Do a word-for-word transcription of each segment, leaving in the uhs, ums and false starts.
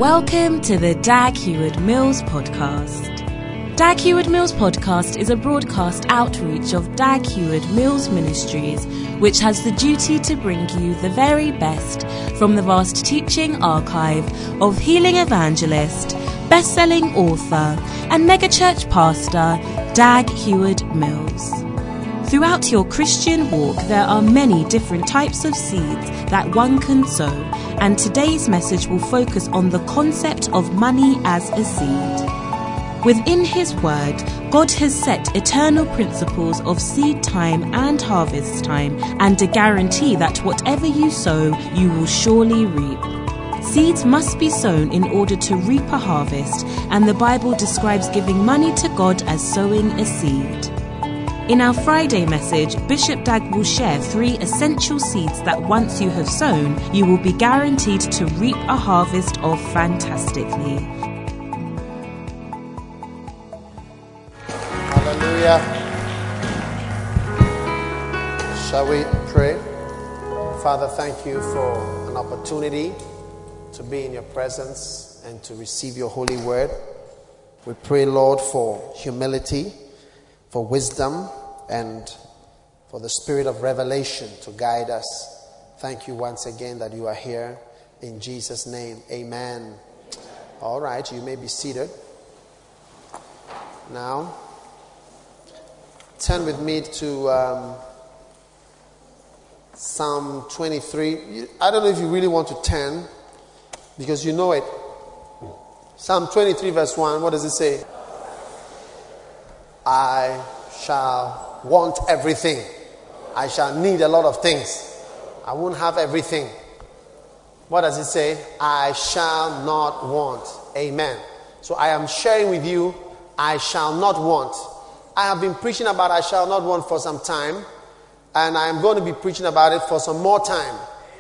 Welcome to the Dag Heward-Mills podcast. Dag Heward-Mills podcast is a broadcast outreach of Dag Heward-Mills Ministries, which has the duty to bring you the very best from the vast teaching archive of healing evangelist, best-selling author, and megachurch pastor Dag Heward-Mills. Throughout your Christian walk, there are many different types of seeds that one can sow, and today's message will focus on the concept of money as a seed. Within His Word, God has set eternal principles of seed time and harvest time, and a guarantee that whatever you sow, you will surely reap. Seeds must be sown in order to reap a harvest, and the Bible describes giving money to God as sowing a seed. In our Friday message, Bishop Dag will share three essential seeds that once you have sown, you will be guaranteed to reap a harvest of fantastically. Hallelujah. Shall we pray? Father, thank you for an opportunity to be in your presence and to receive your holy word. We pray, Lord, for humility, for wisdom, and for the spirit of revelation to guide us. Thank you once again that you are here. In Jesus' name, amen. All right, you may be seated. Now, turn with me to um, Psalm twenty-three. I don't know if you really want to turn, because you know it. Psalm twenty-three verse one, what does it say? I shall want everything. I shall need a lot of things. I won't have everything. What does it say? I shall not want. Amen. So I am sharing with you, I shall not want. I have been preaching about I shall not want for some time, and I am going to be preaching about it for some more time.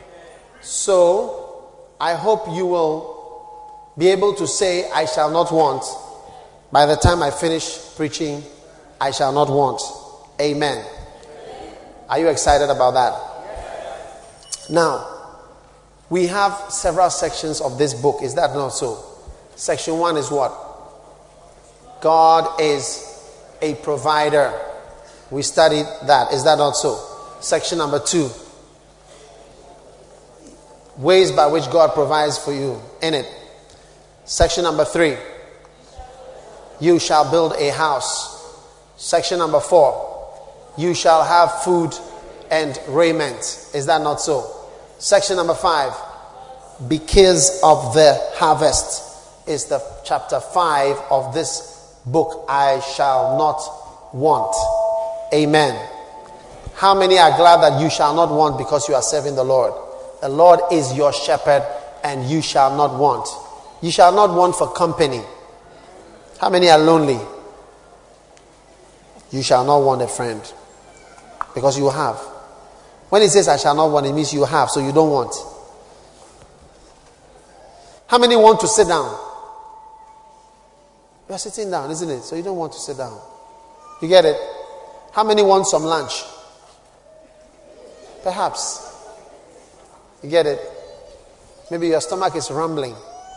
So I hope you will be able to say I shall not want by the time I finish preaching. I shall not want. Amen. Are you excited about that? Now, we have several sections of this book. Is that not so? Section one is what? God is a provider. We studied that. Is that not so? Section number two. Ways by which God provides for you in it. Section number three. You shall build a house. Section number four. You shall have food and raiment. Is that not so? Section number five. Because of the harvest is the chapter five of this book. I shall not want. Amen. How many are glad that you shall not want because you are serving the Lord? The Lord is your shepherd and you shall not want. You shall not want for company. How many are lonely? You shall not want a friend. Because you have. When it says I shall not want, it means you have, so you don't want. How many want to sit down? You are sitting down, isn't it? So you don't want to sit down. You get it? How many want some lunch? Perhaps. You get it? Maybe your stomach is rumbling.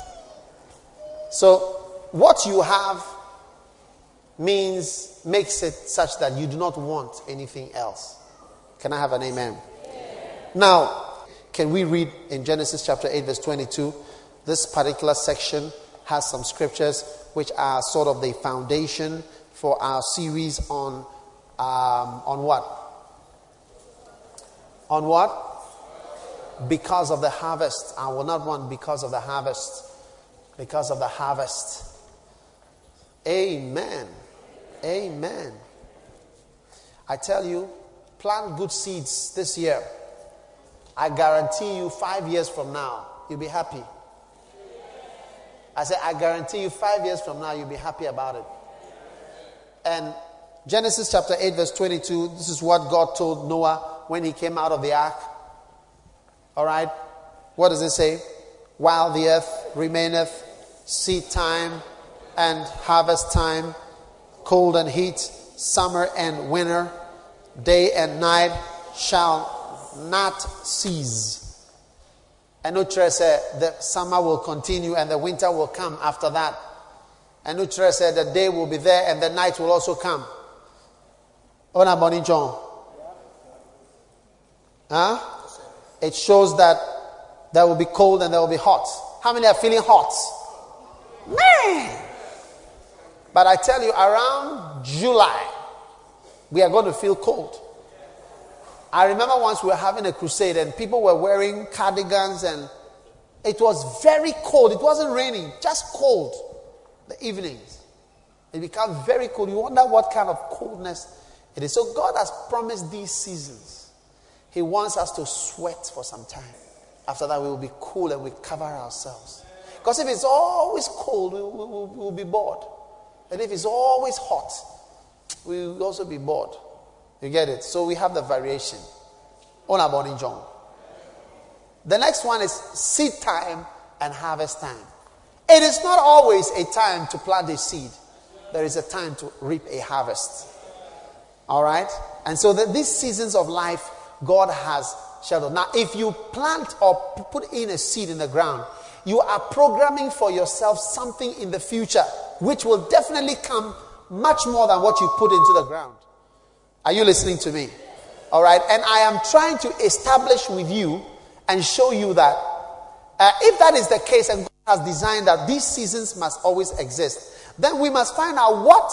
So what you have means, makes it such that you do not want anything else. Can I have an amen? Amen? Now, can we read in Genesis chapter eight verse twenty-two? This particular section has some scriptures which are sort of the foundation for our series on um, on what? On what? Because of the harvest. I will not want because of the harvest. Because of the harvest. Amen. Amen. I tell you, plant good seeds this year. I guarantee you five years from now, you'll be happy. I say, I guarantee you five years from now, you'll be happy about it. And Genesis chapter eight verse twenty-two, this is what God told Noah when he came out of the ark. All right. What does it say? While the earth remaineth, seed time and harvest time, cold and heat, summer and winter, day and night shall not cease. And Utre said the summer will continue and the winter will come after that. And Utre said the day will be there and the night will also come. Ona Boni John. Huh? It shows that there will be cold and there will be hot. How many are feeling hot? Man! But I tell you, around July, we are going to feel cold. I remember once we were having a crusade and people were wearing cardigans and it was very cold. It wasn't raining, just cold. The evenings. It became very cold. You wonder what kind of coldness it is. So God has promised these seasons. He wants us to sweat for some time. After that, we will be cool and we cover ourselves. Because if it's always cold, we will we, we, we be bored. And if it's always hot, we will also be bored. You get it? So we have the variation. Ona Boni John. The next one is seed time and harvest time. It is not always a time to plant a seed. There is a time to reap a harvest. All right? And so that these seasons of life, God has shadowed. Now, if you plant or put in a seed in the ground, you are programming for yourself something in the future, which will definitely come much more than what you put into the ground. Are you listening to me? All right. And I am trying to establish with you and show you that uh, if that is the case and God has designed that these seasons must always exist, then we must find out what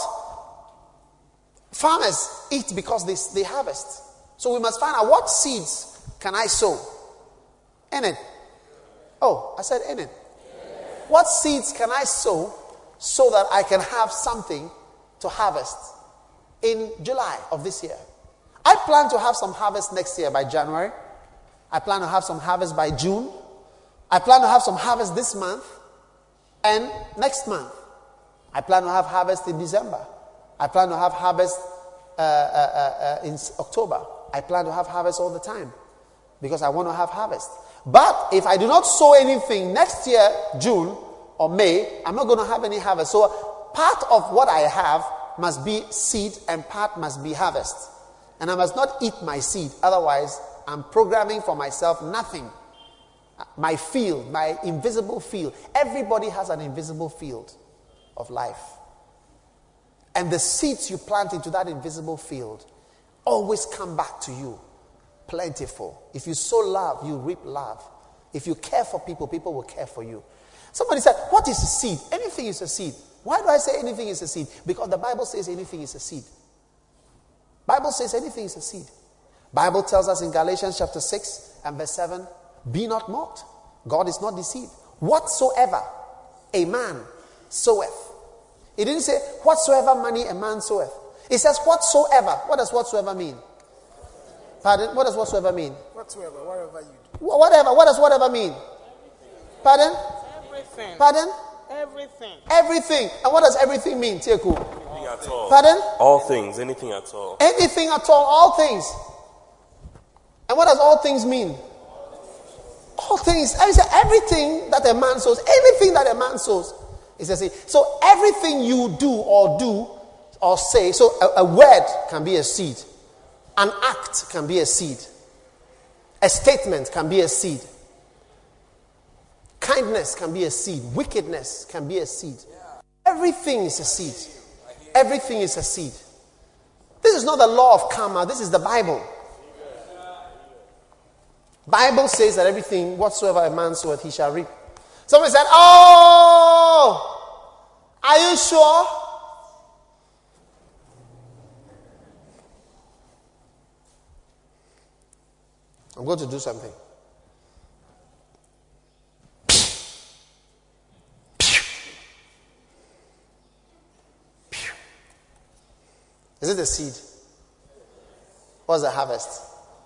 farmers eat because they, they harvest. So we must find out what seeds can I sow in it. Oh, I said in it. What seeds can I sow so that I can have something to harvest in July of this year? I plan to have some harvest next year by January. I plan to have some harvest by June. I plan to have some harvest this month and next month. I plan to have harvest in December. I plan to have harvest uh, uh, uh, in October. I plan to have harvest all the time because I want to have harvest. But if I do not sow anything next year, June or May, I'm not going to have any harvest. So part of what I have must be seed and part must be harvest. And I must not eat my seed. Otherwise, I'm programming for myself nothing. My field, my invisible field. Everybody has an invisible field of life. And the seeds you plant into that invisible field always come back to you. Plentiful. If you sow love, you reap love. If you care for people, people will care for you. Somebody said, what is a seed? Anything is a seed. Why do I say anything is a seed? Because the Bible says anything is a seed. Bible says anything is a seed. Bible tells us in Galatians chapter six and verse seven, be not mocked. God is not deceived. Whatsoever a man soweth. It didn't say whatsoever money a man soweth. It says whatsoever. What does whatsoever mean? Pardon? What does whatsoever mean? Whatsoever, whatever you do. Wh- Whatever. What does whatever mean? Pardon? Everything. Pardon? Everything. Everything. And what does everything mean, Tieku? Anything at all. Pardon? All things, anything at all. Anything at all, all things. And what does all things mean? All things. I say everything that a man sows, anything that a man sows is a seed. So everything you do or do or say, so a, a word can be a seed. An act can be a seed. A statement can be a seed. Kindness can be a seed. Wickedness can be a seed. Everything is a seed. Everything is a seed. This is not the law of karma. This is the Bible. Bible says that everything whatsoever a man soweth, he shall reap. Somebody said, oh, are you sure? I'm going to do something. Is it a seed? What's the harvest?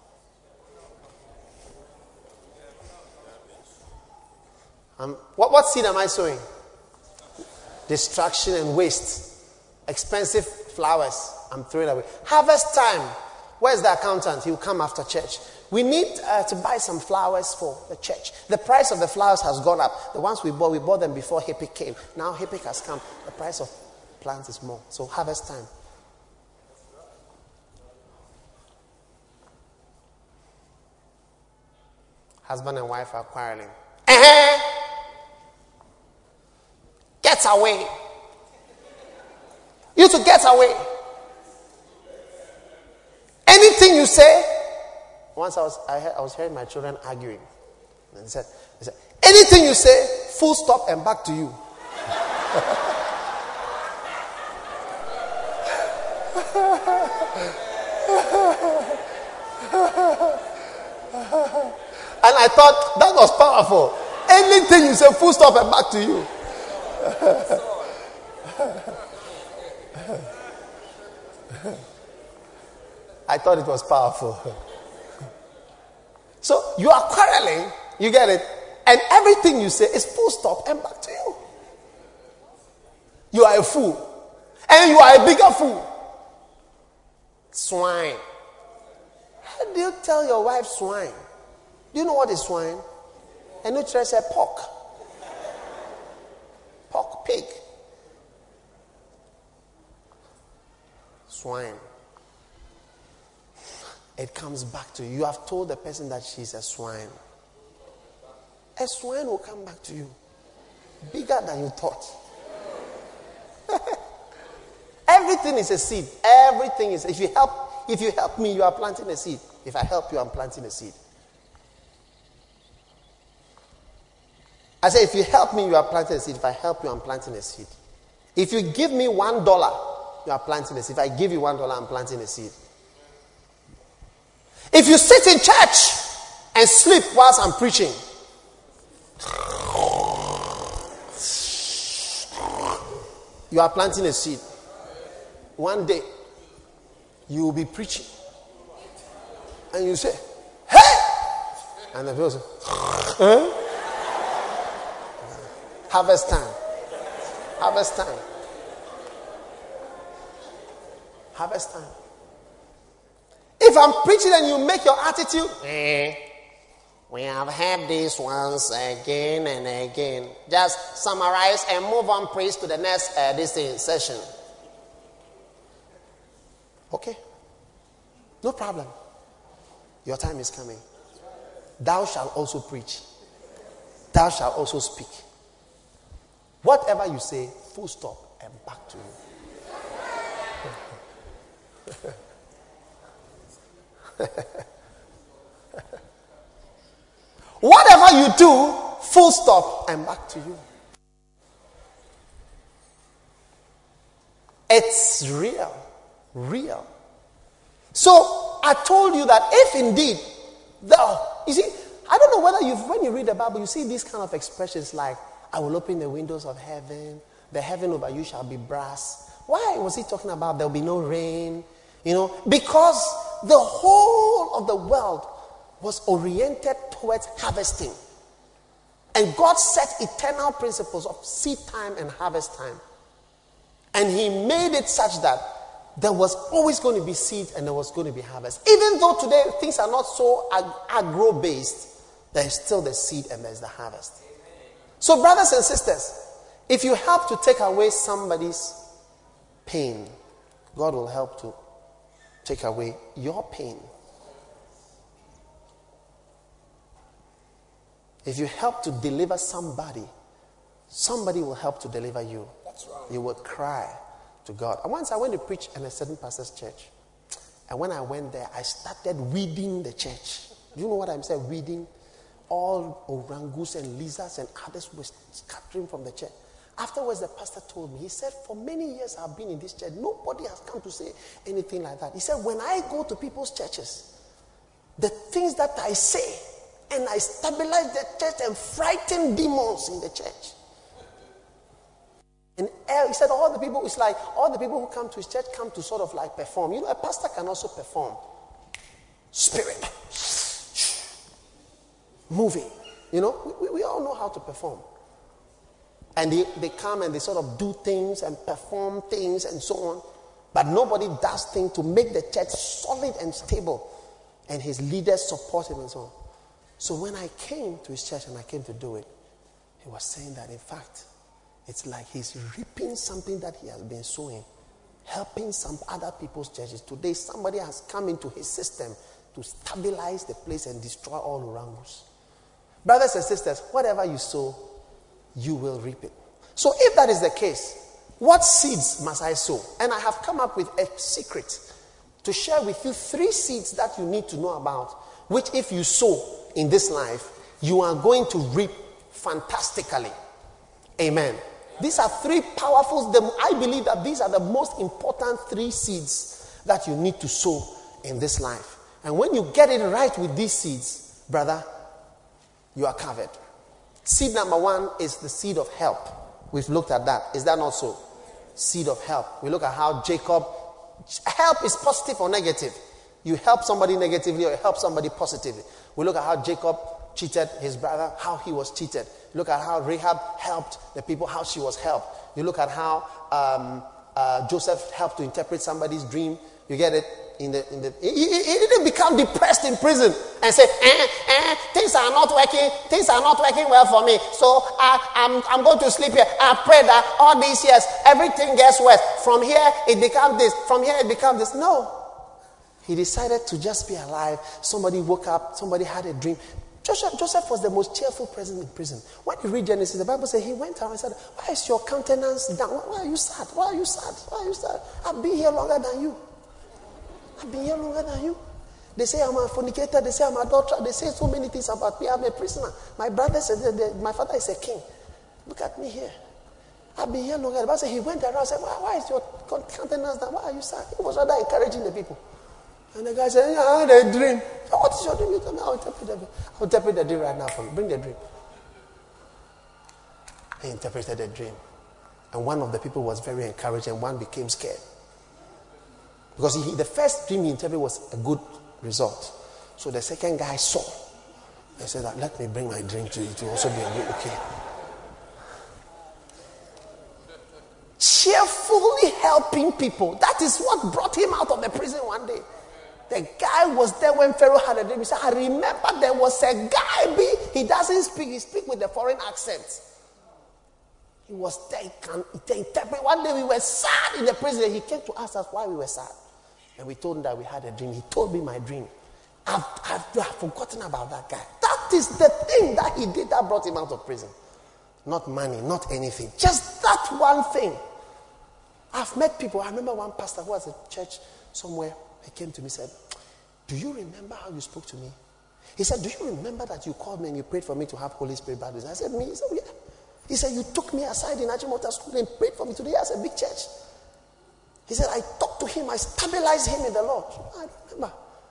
Um, what, what seed am I sowing? Destruction and waste. Expensive flowers I'm throwing away. Harvest time. Where's the accountant? He'll come after church. We need uh, to buy some flowers for the church. The price of the flowers has gone up. The ones we bought, we bought them before HIPIC came. Now HIPIC has come. The price of plants is more. So harvest time. Husband and wife are quarreling. Uh-huh. Get away. You to get away. Anything you say. Once I was I, heard, I was hearing my children arguing. And they said, they said, anything you say, full stop and back to you. And I thought that was powerful. Anything you say, full stop and back to you. I thought it was powerful. So you are quarreling, you get it, and everything you say is full stop and back to you. You are a fool, and you are a bigger fool. Swine. How do you tell your wife swine? Do you know what is swine? And you try to say pork. Pork, pig. Swine. It comes back to you. You have told the person that she's a swine. A swine will come back to you. Bigger than you thought. Everything is a seed. Everything is. If you help, if you help me, you are planting a seed. If I help you, I'm planting a seed. I say, if you help me, you are planting a seed. If I help you, I'm planting a seed. If you give me one dollar, you are planting a seed. If I give you one dollar, I'm planting a seed. If you sit in church and sleep whilst I'm preaching, you are planting a seed. One day, you will be preaching. And you say, hey! And the people say, huh? Harvest time. Harvest time. Harvest time. If I'm preaching and you make your attitude, eh, we have had this once again and again. Just summarize and move on, praise, to the next uh, this thing, session. Okay. No problem. Your time is coming. Thou shalt also preach. Thou shalt also speak. Whatever you say, full stop and back to you. Whatever you do, full stop and back to you. It's real. Real. So I told you that if indeed, the, you see, I don't know whether you, when you read the Bible, you see these kind of expressions like, I will open the windows of heaven, the heaven over you shall be brass. Why was he talking about there will be no rain? You know, because the whole of the world was oriented towards harvesting. And God set eternal principles of seed time and harvest time. And he made it such that there was always going to be seed and there was going to be harvest. Even though today things are not so ag- agro-based, there is still the seed and there is the harvest. So brothers and sisters, if you help to take away somebody's pain, God will help to take away your pain. If you help to deliver somebody, somebody will help to deliver you. That's right. You will cry to God. And once I went to preach in a certain pastor's church. And when I went there, I started weeding the church. Do you know what I'm saying? Weeding. All orangus and lizards and others were scattering from the church. Afterwards, the pastor told me, he said, for many years I've been in this church, nobody has come to say anything like that. He said, when I go to people's churches, the things that I say, and I stabilize the church and frighten demons in the church. And he said, all the people, it's like, all the people who come to his church come to sort of like perform. You know, a pastor can also perform. Spirit. Moving. You know, we, we all know how to perform. And they, they come and they sort of do things and perform things and so on. But nobody does things to make the church solid and stable. And his leaders support him and so on. So when I came to his church and I came to do it, he was saying that in fact, it's like he's reaping something that he has been sowing, helping some other people's churches. Today, somebody has come into his system to stabilize the place and destroy all around us. Brothers and sisters, whatever you sow, you will reap it. So if that is the case, what seeds must I sow? And I have come up with a secret to share with you three seeds that you need to know about, which if you sow in this life, you are going to reap fantastically. Amen. These are three powerful, I believe that these are the most important three seeds that you need to sow in this life. And when you get it right with these seeds, brother, you are covered. Seed number one is the seed of help. We've looked at that. Is that not so? Seed of help. We look at how Jacob, help is positive or negative. You help somebody negatively or you help somebody positively. We look at how Jacob cheated his brother, how he was cheated. Look at how Rahab helped the people, how she was helped. You look at how um, uh, Joseph helped to interpret somebody's dream. You get it? In the in the he, he, he didn't become depressed in prison and say, eh, eh, things are not working, things are not working well for me. So I, I'm I'm going to sleep here. I pray that all these years everything gets worse. From here it becomes this. From here it becomes this. No. He decided to just be alive. Somebody woke up, somebody had a dream. Joseph, Joseph was the most cheerful person in prison. When you read Genesis, the Bible says he went out and said, why is your countenance down? Why are you sad? Why are you sad? Why are you sad? I've been here longer than you. I've been here longer than you. They say I'm a fornicator. They say I'm a adulterer. They say so many things about me. I'm a prisoner. My brother said, my father is a king. Look at me here. I've been here longer. The Bible says he went around and said, why, why is your countenance down? Why are you sad? He was rather encouraging the people. And the guy said, yeah, I had a dream. So what is your dream? You tell me. I'll interpret the dream. I'll interpret the dream right now for you. Bring the dream. He interpreted the dream. And one of the people was very encouraged and one became scared. Because he, the first dream he interpreted was a good result. So the second guy saw. He said, let me bring my dream to you to also be a good, okay. Cheerfully helping people. That is what brought him out of the prison one day. The guy was there when Pharaoh had a dream. He said, I remember there was a guy, he doesn't speak, he speaks with a foreign accent. He was there, he can interpret. One day we were sad in the prison. He came to ask us why we were sad. And we told him that we had a dream. He told me my dream. I've, I've, I've forgotten about that guy. That is the thing that he did that brought him out of prison. Not money, not anything. Just that one thing. I've met people. I remember one pastor who was at church somewhere. He came to me and said, do you remember how you spoke to me? He said, do you remember that you called me and you prayed for me to have Holy Spirit baptism? I said, me? He said, yeah. He said, you took me aside in Ajimota School and prayed for me. Today as a big church. He said, I talked to him. I stabilized him in the Lord. I remember.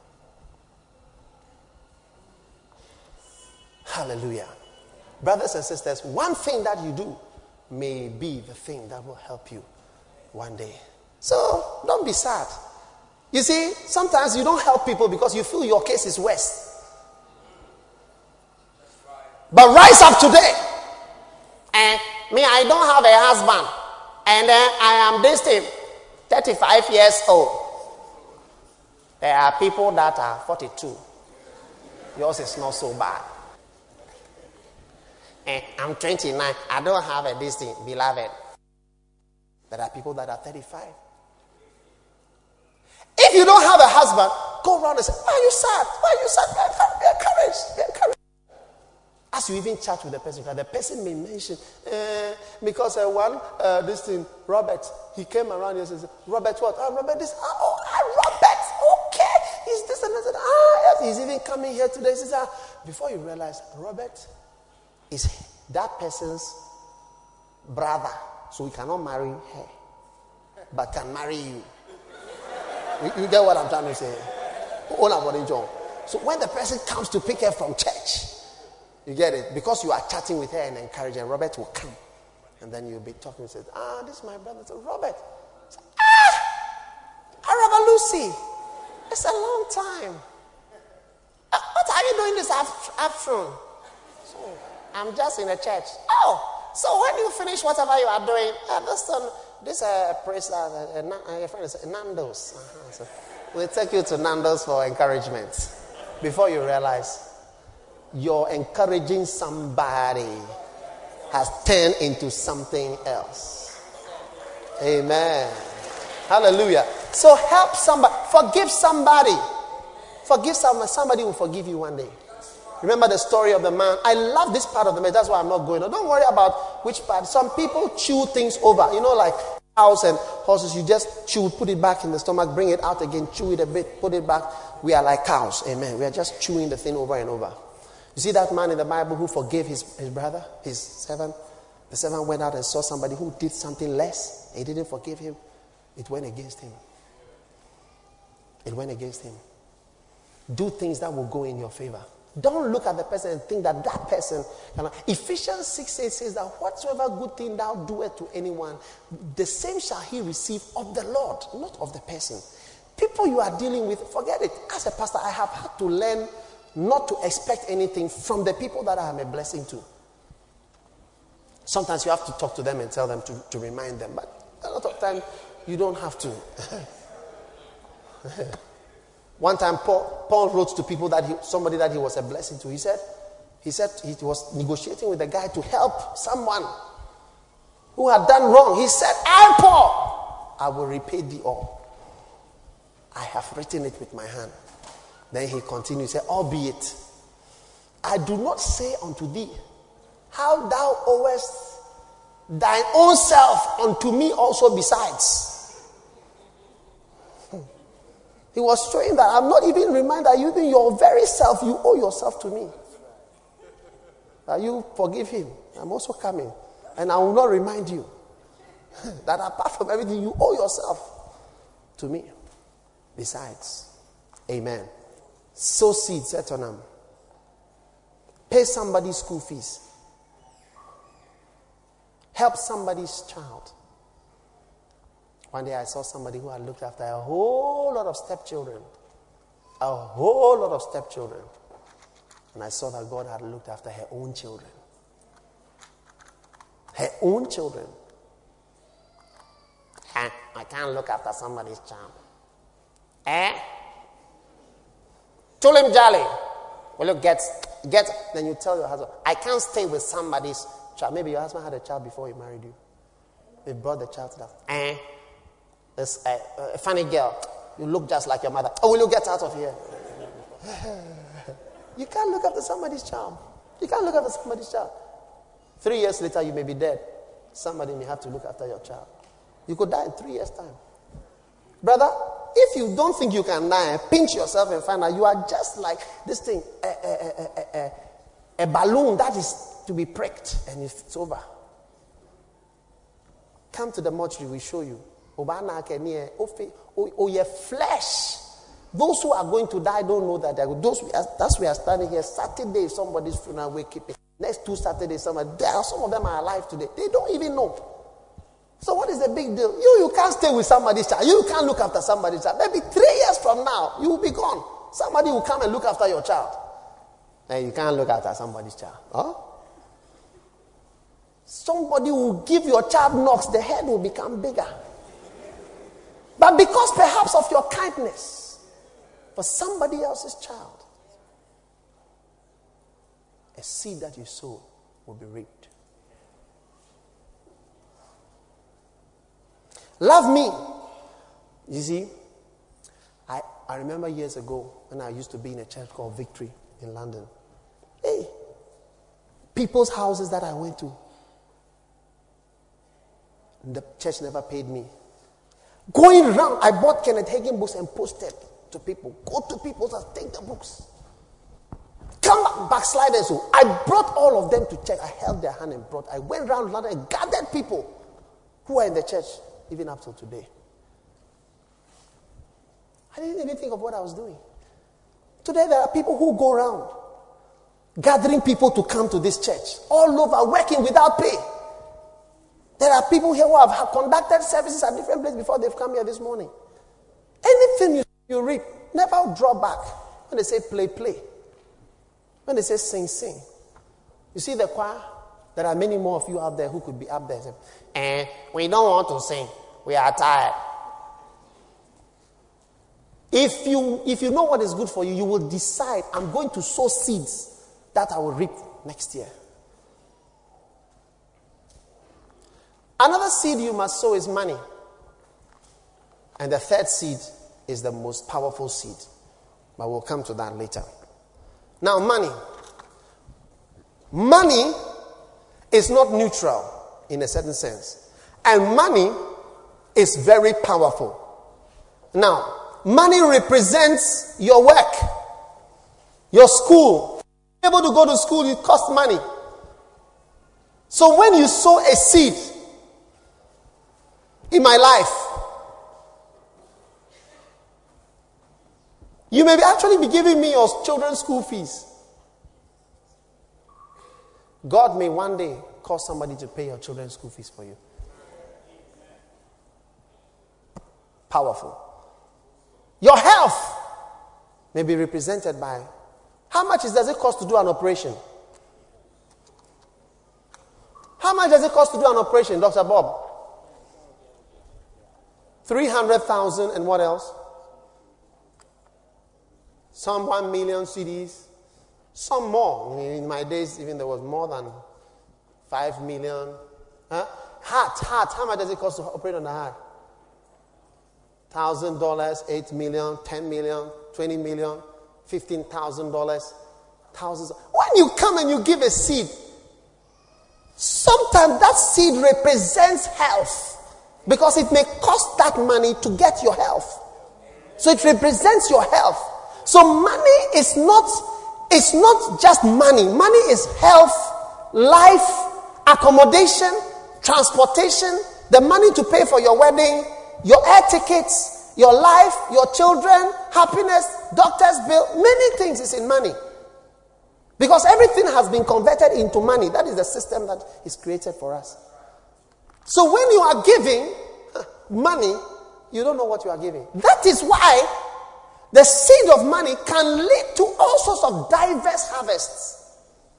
Hallelujah. Brothers and sisters, one thing that you do may be the thing that will help you one day. So don't be sad. You see, sometimes you don't help people because you feel your case is worse. But rise up today. And me, I don't have a husband. And then I am this thing, thirty-five years old. There are people that are forty-two. Yours is not so bad. And I'm twenty-nine. I don't have a this thing, beloved. There are people that are thirty-five. If you don't have a husband, go around and say, why are you sad? Why are you sad? Be encouraged. Be encouraged. As you even chat with the person, the person may mention, uh, because uh, one, uh, this thing, Robert, he came around and says, Robert what? Ah, Robert this. Ah, oh, ah, Robert. Okay. He's this and that. Ah, yes. He's even coming here today. He says, ah. Before you realize, Robert is that person's brother. So he cannot marry her, but can marry you. You, you get what I'm trying to say? So when the person comes to pick her from church, you get it? Because you are chatting with her and encouraging her, Robert will come. And then you'll be talking and say, ah, this is my brother. So Robert. So, ah, Araba Lucy. It's a long time. Uh, what are you doing this afternoon? So, I'm just in a church. Oh, so when you finish whatever you are doing, uh, this one, this uh, place, uh, uh, your friend is uh, Nando's. Uh-huh. So we'll take you to Nando's for encouragement. Before you realize, you're encouraging somebody has turned into something else. Amen. Hallelujah. So help somebody. Forgive somebody. Forgive somebody. Somebody will forgive you one day. Remember the story of the man. I love this part of the message. That's why I'm not going on. Don't worry about which part. Some people chew things over. You know, like cows and horses. You just chew, put it back in the stomach, bring it out again, chew it a bit, put it back. We are like cows. Amen. We are just chewing the thing over and over. You see that man in the Bible who forgave his, his brother, his servant? The servant went out and saw somebody who did something less. He didn't forgive him. It went against him. It went against him. Do things that will go in your favor. Don't look at the person and think that that person cannot. Ephesians six eight says that whatsoever good thing thou doest to anyone, the same shall he receive of the Lord, not of the person. People you are dealing with, forget it. As a pastor, I have had to learn not to expect anything from the people that I am a blessing to. Sometimes you have to talk to them and tell them to, to remind them, but a lot of time you don't have to. One time, Paul, Paul wrote to people that he, somebody that he was a blessing to. He said, he said he was negotiating with a guy to help someone who had done wrong. He said, I, Paul, I will repay thee all. I have written it with my hand. Then he continued, he said, albeit, I do not say unto thee, how thou owest thine own self unto me also besides. He was showing that I'm not even reminded that even your very self, you owe yourself to me. That you forgive him. I'm also coming. And I will not remind you that apart from everything, you owe yourself to me. Besides. Amen. Sow seeds, Etonam. Pay somebody's school fees. Help somebody's child. One day I saw somebody who had looked after a whole lot of stepchildren. A whole lot of stepchildren. And I saw that God had looked after her own children. Her own children. Eh, I can't look after somebody's child. Eh? Chulim Jali. Will you get, get, then you tell your husband, I can't stay with somebody's child. Maybe your husband had a child before he married you. They brought the child to that. Eh? This uh, uh, funny girl, you look just like your mother. Oh, will you get out of here? You can't look after somebody's child. You can't look after somebody's child. Three years later, you may be dead. Somebody may have to look after your child. You could die in three years' time. Brother, if you don't think you can die, pinch yourself and find out you are just like this thing, a, a, a, a, a balloon that is to be pricked and it's over. Come to the mortuary, we show you. Oh, your flesh. Those who are going to die don't know that. Those we are, that's we are standing here. Saturday, somebody's funeral, we keep it. Next two Saturdays, somebody, there are, some of them are alive today. They don't even know. So what is the big deal? You, you can't stay with somebody's child. You can't look after somebody's child. Maybe three years from now, you will be gone. Somebody will come and look after your child. And you can't look after somebody's child. Huh? Somebody will give your child knocks, the head will become bigger. But because perhaps of your kindness for somebody else's child, a seed that you sow will be reaped. Love me. You see, I, I remember years ago when I used to be in a church called Victory in London. Hey, people's houses that I went to, the church never paid me. Going around, I bought Kenneth Hagin books and posted to people. Go to people's house, take the books. Come back, backsliders. So I brought all of them to church. I held their hand and brought. I went around London and gathered people who are in the church, even up till today. I didn't even think of what I was doing. Today there are people who go around gathering people to come to this church, all over, working without pay. There are people here who have conducted services at different places before they've come here this morning. Anything you, you reap, never draw back. When they say play, play. When they say sing, sing. You see the choir? There are many more of you out there who could be up there. And we don't want to sing. We are tired. If you, if you know what is good for you, you will decide, I'm going to sow seeds that I will reap next year. Another seed you must sow is money. And the third seed is the most powerful seed. But we'll come to that later. Now, money. money is not neutral in a certain sense. And money is very powerful. Now, money represents your work, your school. Able to go to school, it costs money. So when you sow a seed in my life, you may actually be giving me your children's school fees. God may one day cause somebody to pay your children's school fees for you. Powerful. Your health may be represented by how much does it cost to do an operation? How much does it cost to do an operation, Doctor Bob? three hundred thousand and what else? Some one million C Ds. Some more. In my days, even there was more than five million. Huh? Heart, heart. How much does it cost to operate on the heart? Thousand dollars, eight million, ten million, twenty million, fifteen thousand dollars, thousands. When you come and you give a seed, sometimes that seed represents health because it may cost that money to get your health. So it represents your health. So money is not, it's not just money. Money is health, life, accommodation, transportation, the money to pay for your wedding, your air tickets, your life, your children, happiness, doctor's bill, many things is in money. Because everything has been converted into money. That is the system that is created for us. So when you are giving money, you don't know what you are giving. That is why the seed of money can lead to all sorts of diverse harvests.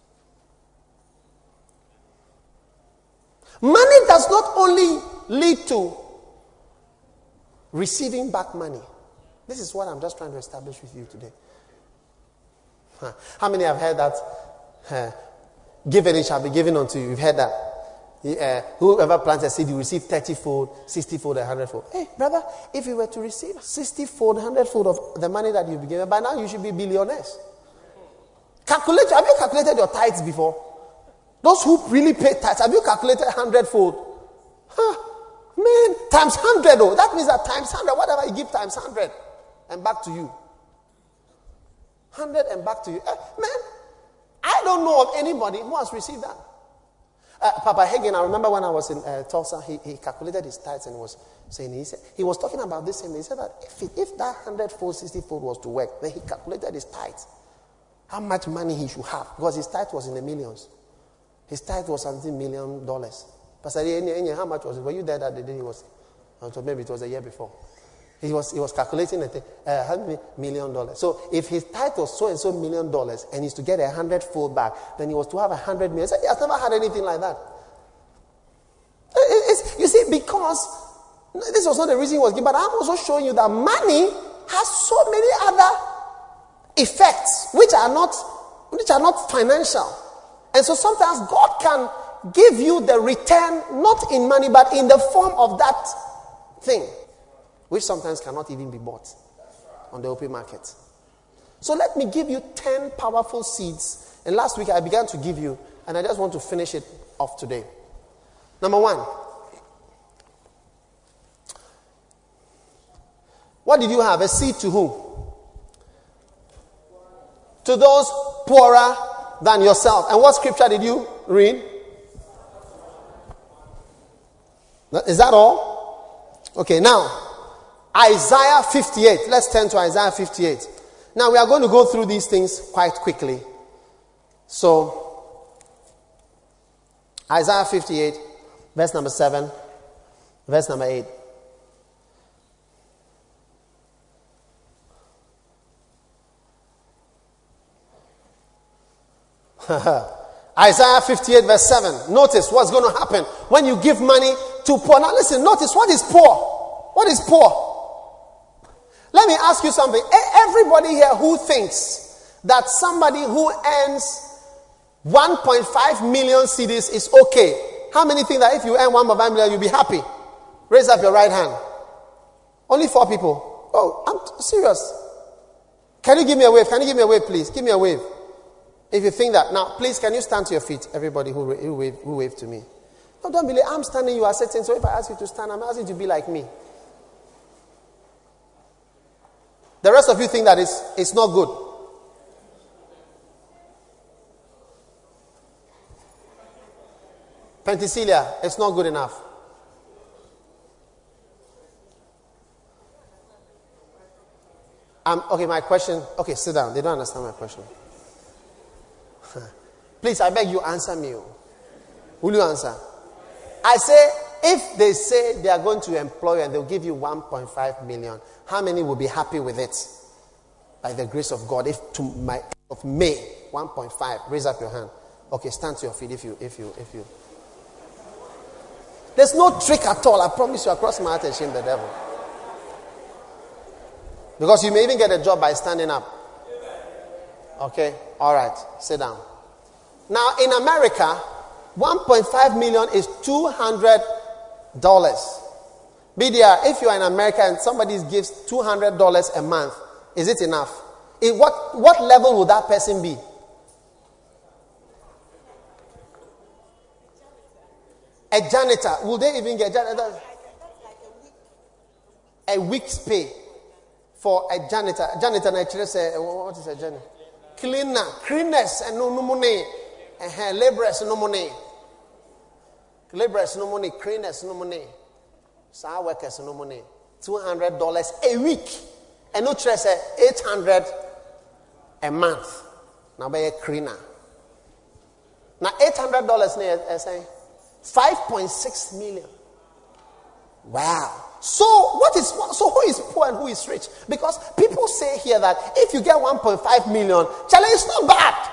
Money does not only lead to receiving back money. This is what I'm just trying to establish with you today. Huh. How many have heard that? Uh, give and it shall be given unto you. You've heard that. Uh, whoever plants a seed, you receive thirty-fold, sixty-fold, and one hundred-fold. Hey, brother, if you were to receive sixty-fold, one hundred-fold of the money that you've been given, by now you should be billionaires. Calculate. Have you calculated your tithes before? Those who really pay tithes, have you calculated one hundred-fold? Huh. Man, times one hundred, oh. That means that times one hundred, whatever you give times one hundred, and back to you. one hundred and back to you. Uh, man, I don't know of anybody who has received that. Uh, Papa Hagin, I remember when I was in uh, Tulsa, he, he calculated his tithes and was saying, he said, he was talking about this, and he said that if, it, if that one hundred-fold, sixty-fold was to work, then he calculated his tithes, how much money he should have, because his tithe was in the millions. His tithe was seventeen million dollars. Pastor, how much was it? Were you there that the day he was? So maybe it was a year before. He was he was calculating a thing, uh, how many million dollars. So if his tithe was so and so million dollars and he's to get a hundred-fold back, then he was to have a hundred million. He has never had anything like that. It's, you see, because this was not the reason he was given, but I'm also showing you that money has so many other effects which are not which are not financial. And so sometimes God can give you the return not in money but in the form of that thing, which sometimes cannot even be bought on the open market. So let me give you ten powerful seeds. And last week I began to give you, and I just want to finish it off today. Number one. What did you have? A seed to whom? To those poorer than yourself. And what scripture did you read? Is that all? Okay, now. Isaiah fifty-eight. Let's turn to Isaiah fifty-eight. Now we are going to go through these things quite quickly. So, Isaiah fifty-eight, verse number seven, verse number eight. Isaiah fifty-eight, verse seven. Notice what's going to happen when you give money to poor. Now listen, notice what is poor. What is poor? Let me ask you something. Everybody here who thinks that somebody who earns one point five million C Ds is okay. How many think that if you earn one point five million, you'll be happy? Raise up your right hand. Only four people. Oh, I'm t- serious. Can you give me a wave? Can you give me a wave, please? Give me a wave. If you think that, now please can you stand to your feet, everybody who who wave, who wave to me. No, don't believe I'm standing, you are sitting, so if I ask you to stand, I'm asking you to be like me. The rest of you think that it's, it's not good. Penthesilea, it's not good enough. Um, okay, my question. Okay, sit down. They don't understand my question. Please, I beg you, answer me. Will you answer? I say, if they say they are going to employ you and they'll give you one point five million, how many will be happy with it? By the grace of God, if to my of May, one point five, raise up your hand. Okay, stand to your feet if you, if you, if you. There's no trick at all. I promise you, across my heart and shame the devil. Because you may even get a job by standing up. Okay? All right. Sit down. Now, in America, one point five million is two hundred dollars. B D R, if you are in America and somebody gives two hundred dollars a month, is it enough? In what, what level would that person be? A janitor. Will they even get janitor? A week's pay for a janitor. Janitor, what is a janitor? Cleaner. Cleaners and no money. Laborers no money. Laborers no money. Cleaners no money. Star workers no money. two hundred dollars a week. And no stress, eight hundred dollars a month. Now by a cleaner. Now eight hundred dollars I say five point six million. Wow. So what is so who is poor and who is rich? Because people say here that if you get one point five million, Charlie, it's not bad.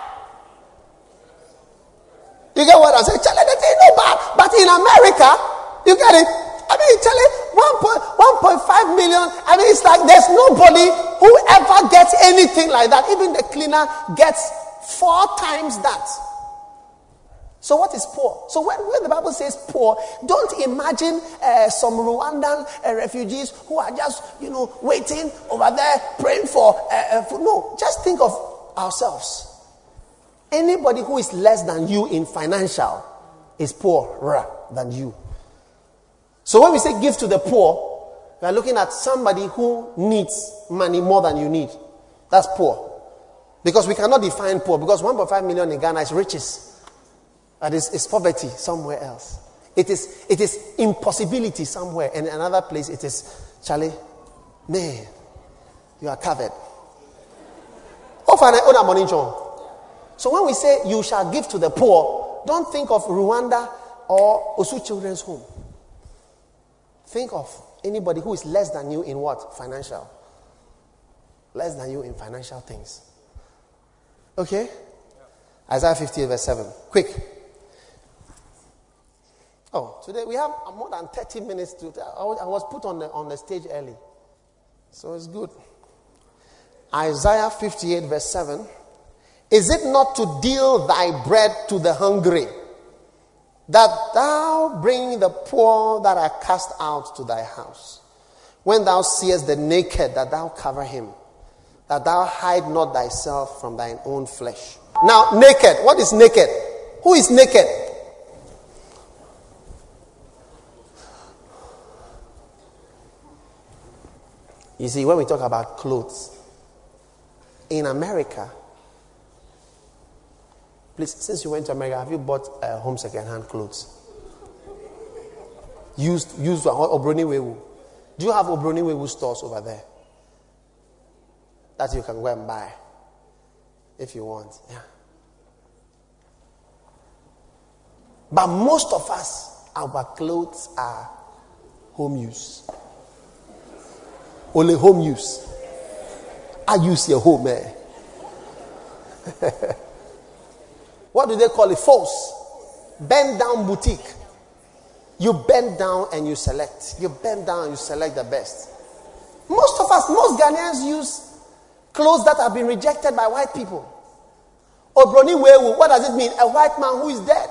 You get what I say? Charlie, that ain't not bad. But in America, you get it? I mean, Charlie, one point five million. I mean, it's like there's nobody who ever gets anything like that. Even the cleaner gets four times that. So what is poor? So when, when the Bible says poor, don't imagine uh, some Rwandan uh, refugees who are just, you know, waiting over there praying for uh, uh, food. No, just think of ourselves. Anybody who is less than you in financial is poorer than you. So when we say give to the poor, we are looking at somebody who needs money more than you need. That's poor. Because we cannot define poor, because one point five million in Ghana is riches. That is, is poverty somewhere else. It is it is impossibility somewhere. And in another place it is, Charlie, man, you are covered. So when we say you shall give to the poor, don't think of Rwanda or Osu Children's Home. Think of anybody who is less than you in what? Financial. Less than you in financial things. Okay? Isaiah fifty-eight verse seven. Quick. Oh, today we have more than thirty minutes to. I was put on the on the stage early, so it's good. Isaiah fifty-eight verse seven. Is it not to deal thy bread to the hungry, that thou bring the poor that are cast out to thy house? When thou seest the naked, that thou cover him, that thou hide not thyself from thine own flesh. Now, naked. What is naked? Who is naked? You see, when we talk about clothes, in America, please, since you went to America, have you bought uh, home second-hand clothes? Used, used Obroni Wewu. Do you have Obroni Wewu stores over there that you can go and buy if you want? Yeah. But most of us, our clothes are home use. Only home use. I use your home, eh? What do they call it? False. Bend down boutique. You bend down and you select. You bend down and you select the best. Most of us, most Ghanaians use clothes that have been rejected by white people. Obroni Wewu, what does it mean? A white man who is dead.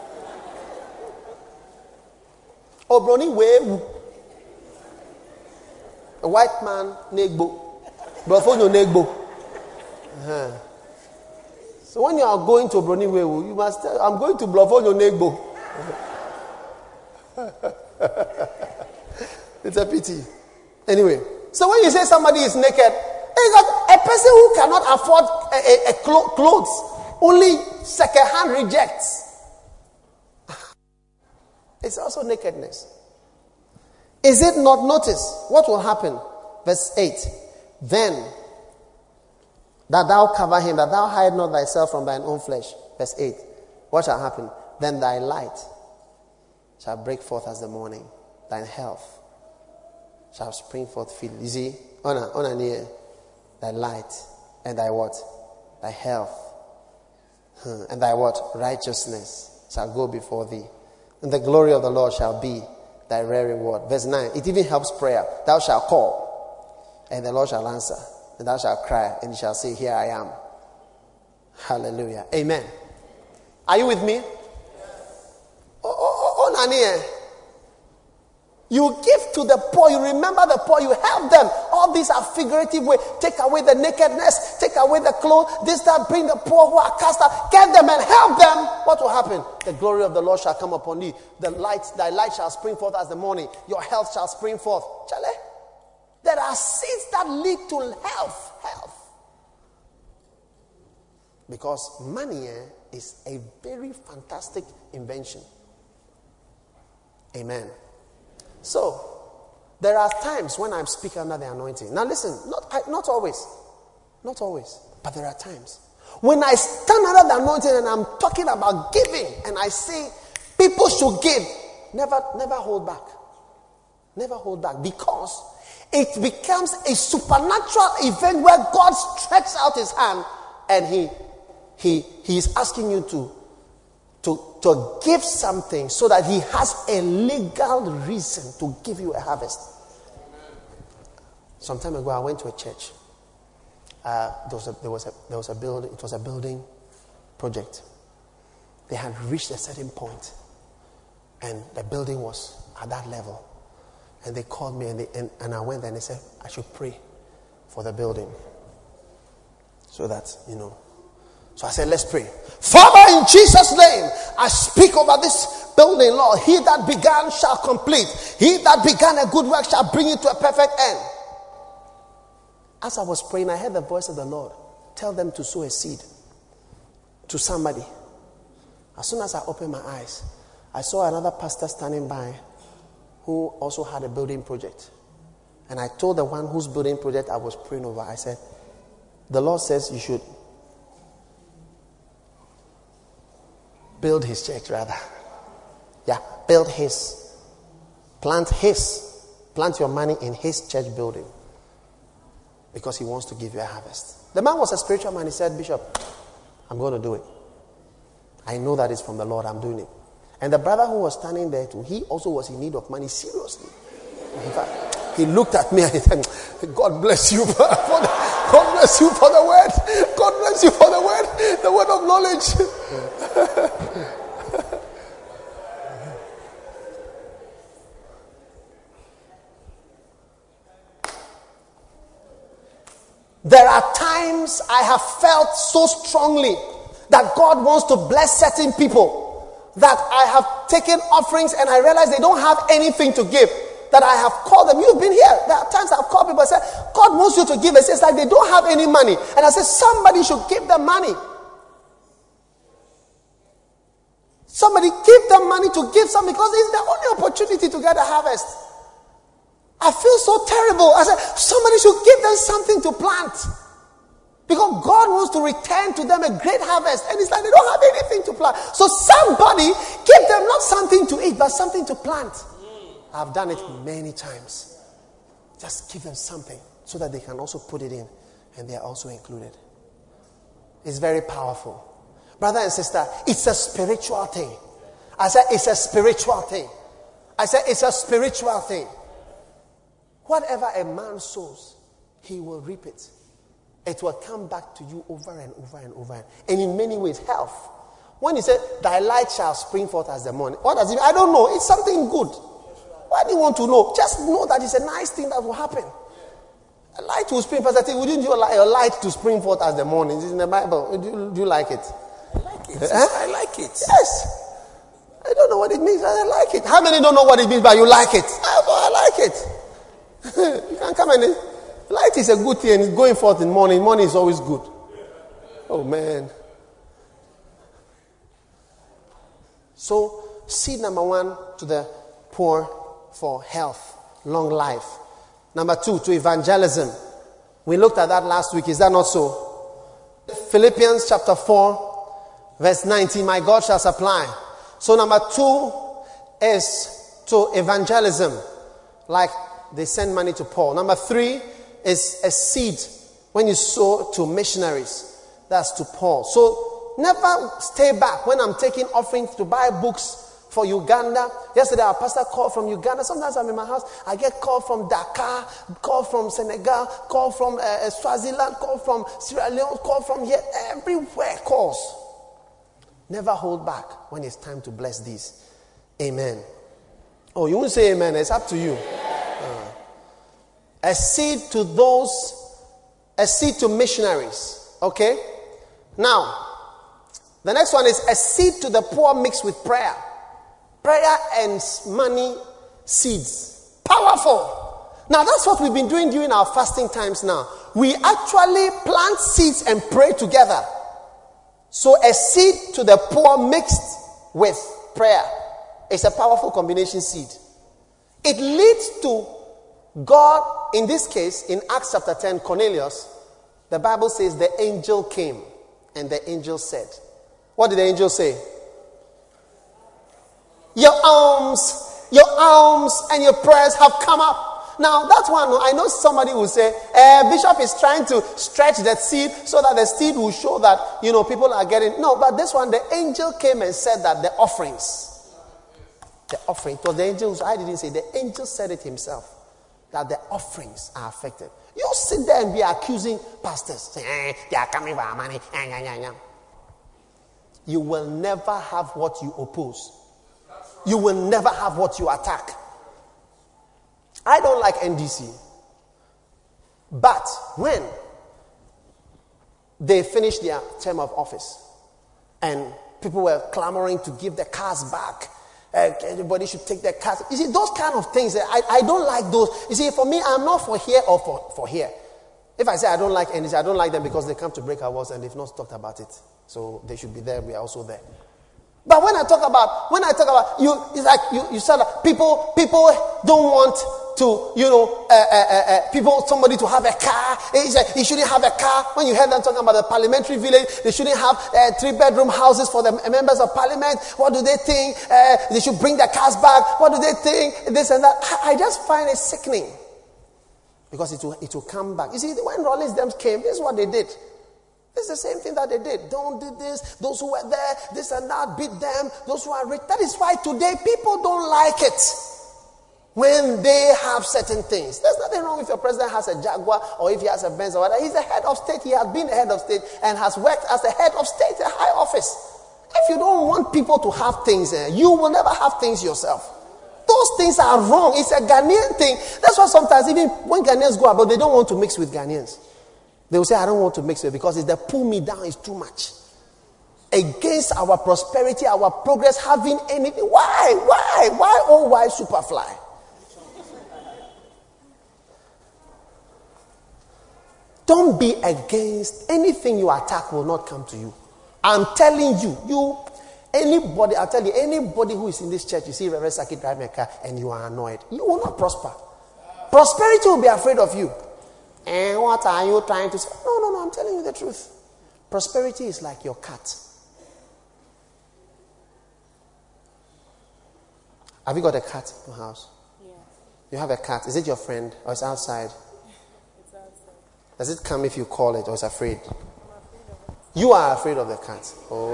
Obroni Wewu. A white man, negbo. Brofonyo negbo. Uh-huh. So when you are going to Broniwe, you must tell, I'm going to Blofonyo Negbo. It's a pity. Anyway, so when you say somebody is naked, a person who cannot afford a, a, a clo- clothes, only second-hand rejects. It's also nakedness. Is it not? Notice what will happen. Verse eight. Then that thou cover him, that thou hide not thyself from thine own flesh. Verse eight. What shall happen? Then thy light shall break forth as the morning. Thine health shall spring forth freely. You see, honor, honor near thy light and thy what? Thy health. Hmm. And thy what? Righteousness shall go before thee. And the glory of the Lord shall be thy rare reward. Verse nine. It even helps prayer. Thou shalt call, and the Lord shall answer. And thou shalt cry, and he shall say, here I am. Hallelujah. Amen. Are you with me? Oh, oh, oh, Nani. You give to the poor. You remember the poor. You help them. All these are figurative ways. Take away the nakedness. Take away the clothes. This time bring the poor who are cast out. Get them and help them. What will happen? The glory of the Lord shall come upon thee. The light, thy light shall spring forth as the morning. Your health shall spring forth. Chale? There are seeds that lead to health. Health. Because money eh, is a very fantastic invention. Amen. So, there are times when I'm speaking under the anointing. Now listen, not, I, not always. Not always. But there are times. When I stand under the anointing and I'm talking about giving and I say people should give, never, never hold back. Never hold back. Because it becomes a supernatural event where God stretches out his hand and he, he, he is asking you to To, to give something so that he has a legal reason to give you a harvest. Some time ago, I went to a church. Uh, there was a, there was a, there was a building. It was a building project. They had reached a certain point, and the building was at that level. And they called me, and, they, and, and I went there, and they said I should pray for the building, so that you know. So I said, let's pray. Father, in Jesus' name, I speak over this building, Lord. He that began shall complete. He that began a good work shall bring it to a perfect end. As I was praying, I heard the voice of the Lord. Tell them to sow a seed to somebody. As soon as I opened my eyes, I saw another pastor standing by who also had a building project. And I told the one whose building project I was praying over, I said, the Lord says you should build his church, rather. Yeah, build his. Plant his. Plant your money in his church building. Because he wants to give you a harvest. The man was a spiritual man. He said, Bishop, I'm going to do it. I know that it's from the Lord. I'm doing it. And the brother who was standing there too, he also was in need of money, seriously. In fact, he looked at me and he said, God bless you for the, God bless you for the word. God bless you for the word. The word of knowledge. There are times I have felt so strongly that God wants to bless certain people that I have taken offerings and I realize they don't have anything to give. That I have called them. You've been here. There are times I've called people and said, God wants you to give. It's like they don't have any money. And I said, somebody should give them money. Somebody give them money to give some because it's the only opportunity to get a harvest. I feel so terrible. I said, somebody should give them something to plant. Because God wants to return to them a great harvest. And it's like they don't have anything to plant. So somebody give them not something to eat, but something to plant. I've done it many times. Just give them something so that they can also put it in and they are also included. It's very powerful. Brother and sister, it's a spiritual thing. I said it's a spiritual thing. I said it's a spiritual thing. Whatever a man sows, he will reap it. It will come back to you over and over and over. And in many ways, health. When he said, thy light shall spring forth as the morning. What does it mean? I don't know. It's something good. Why do you want to know? Just know that it's a nice thing that will happen. Light will spring. Pastor T, wouldn't you like your light to spring forth as the morning? It's in the Bible. Do you, do you like it? I like it. Huh? I like it. Yes. I don't know what it means, but I like it. How many don't know what it means, but you like it? I, I like it. You can come and light is a good thing, and it's going forth in morning. Morning is always good. Oh man. So, seed number one to the poor for health, long life. Number two, to evangelism. We looked at that last week. Is that not so? Philippians chapter four, verse nineteen. My God shall supply. So number two is to evangelism. Like they send money to Paul. Number three is a seed when you sow to missionaries. That's to Paul. So never stay back when I'm taking offerings to buy books for Uganda. Yesterday our pastor called from Uganda. Sometimes I'm in my house, I get called from Dakar, call from Senegal, call from uh, Swaziland, call from Sierra Leone, call from here, everywhere calls. Never hold back when it's time to bless these. Amen. Oh, you won't say amen. It's up to you. Uh, a seed to those, a seed to missionaries. Okay? Now, the next one is a seed to the poor mixed with prayer. Prayer and money seeds. Powerful. Now, that's what we've been doing during our fasting times now. We actually plant seeds and pray together. So a seed to the poor mixed with prayer is a powerful combination seed. It leads to God, in this case, in Acts chapter ten, Cornelius, the Bible says the angel came and the angel said, what did the angel say? Your alms, your alms and your prayers have come up. Now, that one, I know somebody will say, uh, Bishop is trying to stretch that seed so that the seed will show that, you know, people are getting... No, but this one, the angel came and said that the offerings, the offering, it was the angel, I didn't say, the angel said it himself, that the offerings are affected. You sit there and be accusing pastors, saying, eh, they are coming for our money. Eh, yeah, yeah, yeah. You will never have what you oppose. You will never have what you attack. I don't like N D C. But when they finished their term of office and people were clamoring to give the cars back, uh, everybody should take their cars. You see, those kind of things, I, I don't like those. You see, for me, I'm not for here or for, for here. If I say I don't like N D C, I don't like them because they come to break our walls and they've not talked about it. So they should be there. We are also there. But when I talk about, when I talk about, you, it's like you, you said that people, people don't want to, you know, uh, uh, uh, uh, people, somebody to have a car. He said he shouldn't have a car. When you heard them talking about the parliamentary village, they shouldn't have uh, three-bedroom houses for the members of parliament. What do they think? Uh, they should bring their cars back. What do they think? This and that. I, I just find it sickening. Because it will, it will come back. You see, when Rollins them came, this is what they did. It's the same thing that they did. Don't do this. Those who were there, this and that, beat them. Those who are rich. That is why today people don't like it when they have certain things. There's nothing wrong if your president has a Jaguar or if he has a Benz or whatever. He's the head of state. He has been the head of state and has worked as the head of state, a high office. If you don't want people to have things, eh, you will never have things yourself. Those things are wrong. It's a Ghanaian thing. That's why sometimes even when Ghanaians go abroad, they don't want to mix with Ghanaians. They will say, I don't want to mix it because it's the pull me down is too much. Against our prosperity, our progress, having anything. Why? Why? Why? Oh, why Superfly? Don't be against anything you attack will not come to you. I'm telling you, you, anybody, I'll tell you, anybody who is in this church, you see Reverend Saki driving a car and you are annoyed, you will not prosper. Prosperity will be afraid of you. And what are you trying to say? No, no, no, I'm telling you the truth. Prosperity is like your cat. Have you got a cat in your house? Yeah. You have a cat. Is it your friend or it's outside? It's outside. Does it come if you call it or it's afraid? I'm afraid of it. You are afraid of the cat.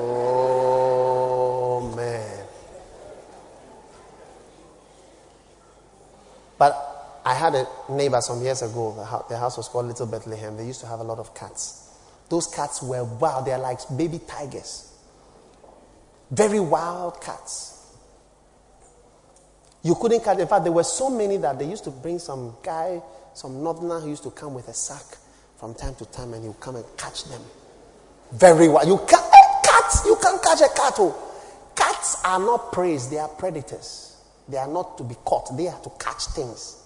Oh, man. But I had a neighbor some years ago. The house, the house was called Little Bethlehem. They used to have a lot of cats. Those cats were wild. They're like baby tigers. Very wild cats. You couldn't catch. In fact, there were so many that they used to bring some guy, some northerner who used to come with a sack from time to time, and he would come and catch them. Very well. You can't cats. You can't catch a cat. Oh. Cats are not prey; they are predators. They are not to be caught. They are to catch things.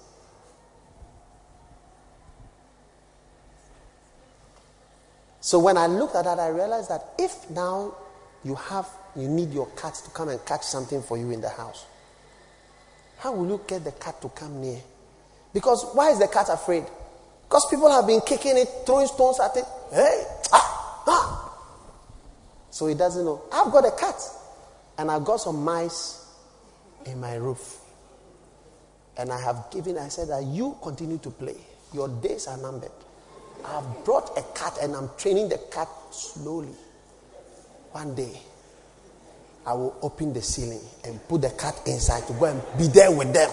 So when I looked at that, I realized that if now you have, you need your cat to come and catch something for you in the house, how will you get the cat to come near? Because why is the cat afraid? Because people have been kicking it, throwing stones at it. Hey, ah, ah. So he doesn't know. I've got a cat, and I've got some mice in my roof. And I have given, I said that you continue to play. Your days are numbered. I've brought a cat and I'm training the cat slowly. One day, I will open the ceiling and put the cat inside to go and be there with them.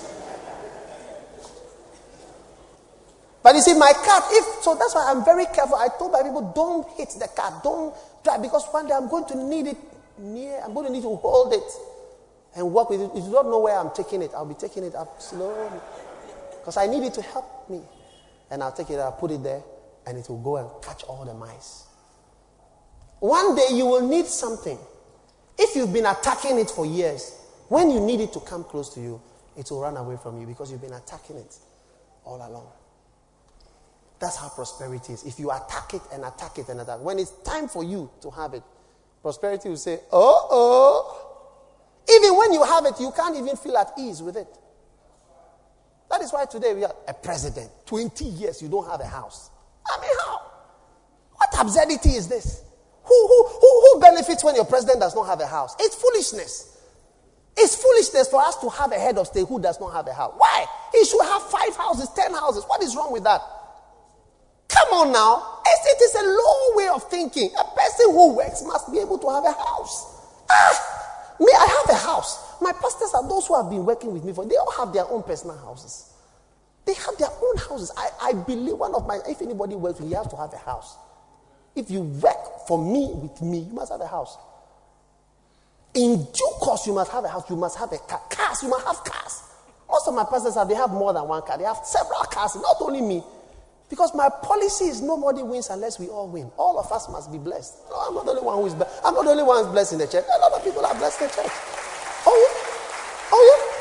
But you see, my cat, if so, that's why I'm very careful. I told my people, don't hit the cat, don't try, because one day I'm going to need it near, I'm going to need to hold it and work with it. If you don't know where I'm taking it, I'll be taking it up slowly. Because I need it to help me. And I'll take it, I'll put it there, and it will go and catch all the mice. One day you will need something. If you've been attacking it for years, when you need it to come close to you, it will run away from you because you've been attacking it all along. That's how prosperity is. If you attack it and attack it and attack it, when it's time for you to have it, prosperity will say, oh, oh. Even when you have it, you can't even feel at ease with it. That is why today we are a president. twenty years you don't have a house. I mean, how? What absurdity is this? Who, who, who, who benefits when your president does not have a house? It's foolishness. It's foolishness for us to have a head of state who does not have a house. Why? He should have five houses, ten houses. What is wrong with that? Come on now. It's, it is a low way of thinking. A person who works must be able to have a house. Ah, me, I have a house. My pastors are those who have been working with me for, they all have their own personal houses. They have their own houses. I, I believe one of my, if anybody works with me, you have to have a house. If you work for me, with me, you must have a house. In due course, you must have a house. You must have a car. Cars, you must have cars. Most of my pastors have, they have more than one car. They have several cars, not only me. Because my policy is nobody wins unless we all win. All of us must be blessed. No, I'm not the only one who is blessed. I'm not the only one who is blessed in the church. A lot of people are blessed in the church. Oh yeah. Oh yeah.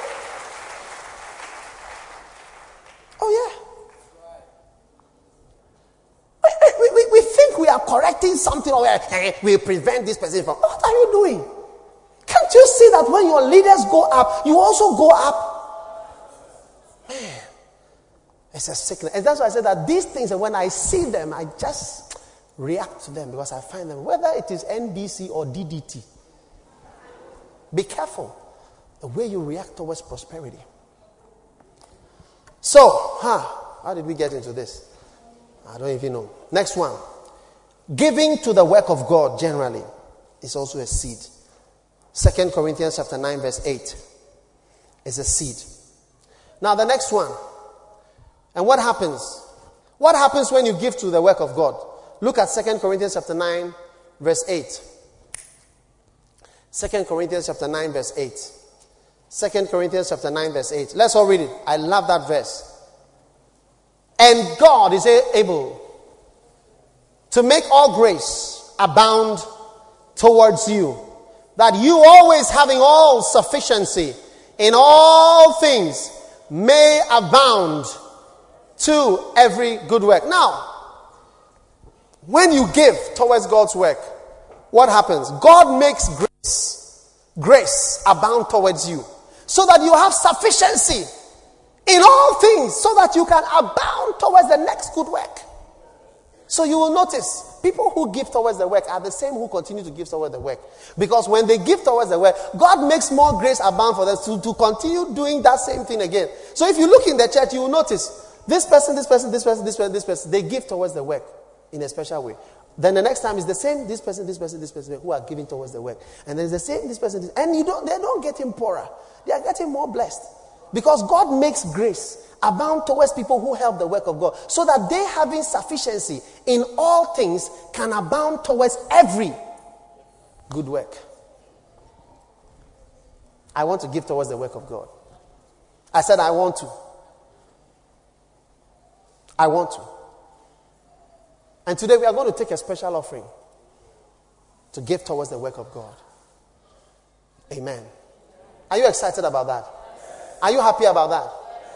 Oh yeah. We, we, we think we are correcting something or we prevent this person from. What are you doing? Can't you see that when your leaders go up, you also go up? Man, it's a sickness. And that's why I said that these things, and when I see them, I just react to them because I find them, whether it is N B C or D D T. Be careful the way you react towards prosperity. So, huh, how did we get into this? I don't even know. Next one. Giving to the work of God generally is also a seed. Second Corinthians chapter nine verse eight is a seed. Now the next one. And what happens? What happens when you give to the work of God? Look at Second Corinthians chapter nine verse eight. Second Corinthians chapter nine verse eight. Second Corinthians chapter nine verse eight. Let's all read it. I love that verse. And God is able to make all grace abound towards you, that you always having all sufficiency in all things may abound to every good work. Now, when you give towards God's work, what happens? God makes grace, grace abound towards you, so that you have sufficiency in all things, so that you can abound towards the next good work. So you will notice, people who give towards the work are the same who continue to give towards the work. Because when they give towards the work, God makes more grace abound for them to, to continue doing that same thing again. So if you look in the church, you will notice, this person, this person, this person, this person, this person, they give towards the work in a special way. Then the next time is the same, this person, this person, this person, who are giving towards the work. And then it's the same, this person, this, and you don't, they don't get him poorer. They are getting more blessed. Because God makes grace abound towards people who help the work of God, so that they having sufficiency in all things can abound towards every good work. I want to give towards the work of God. I said, I want to. I want to. And today we are going to take a special offering to give towards the work of God. Amen. Are you excited about that? Are you happy about that?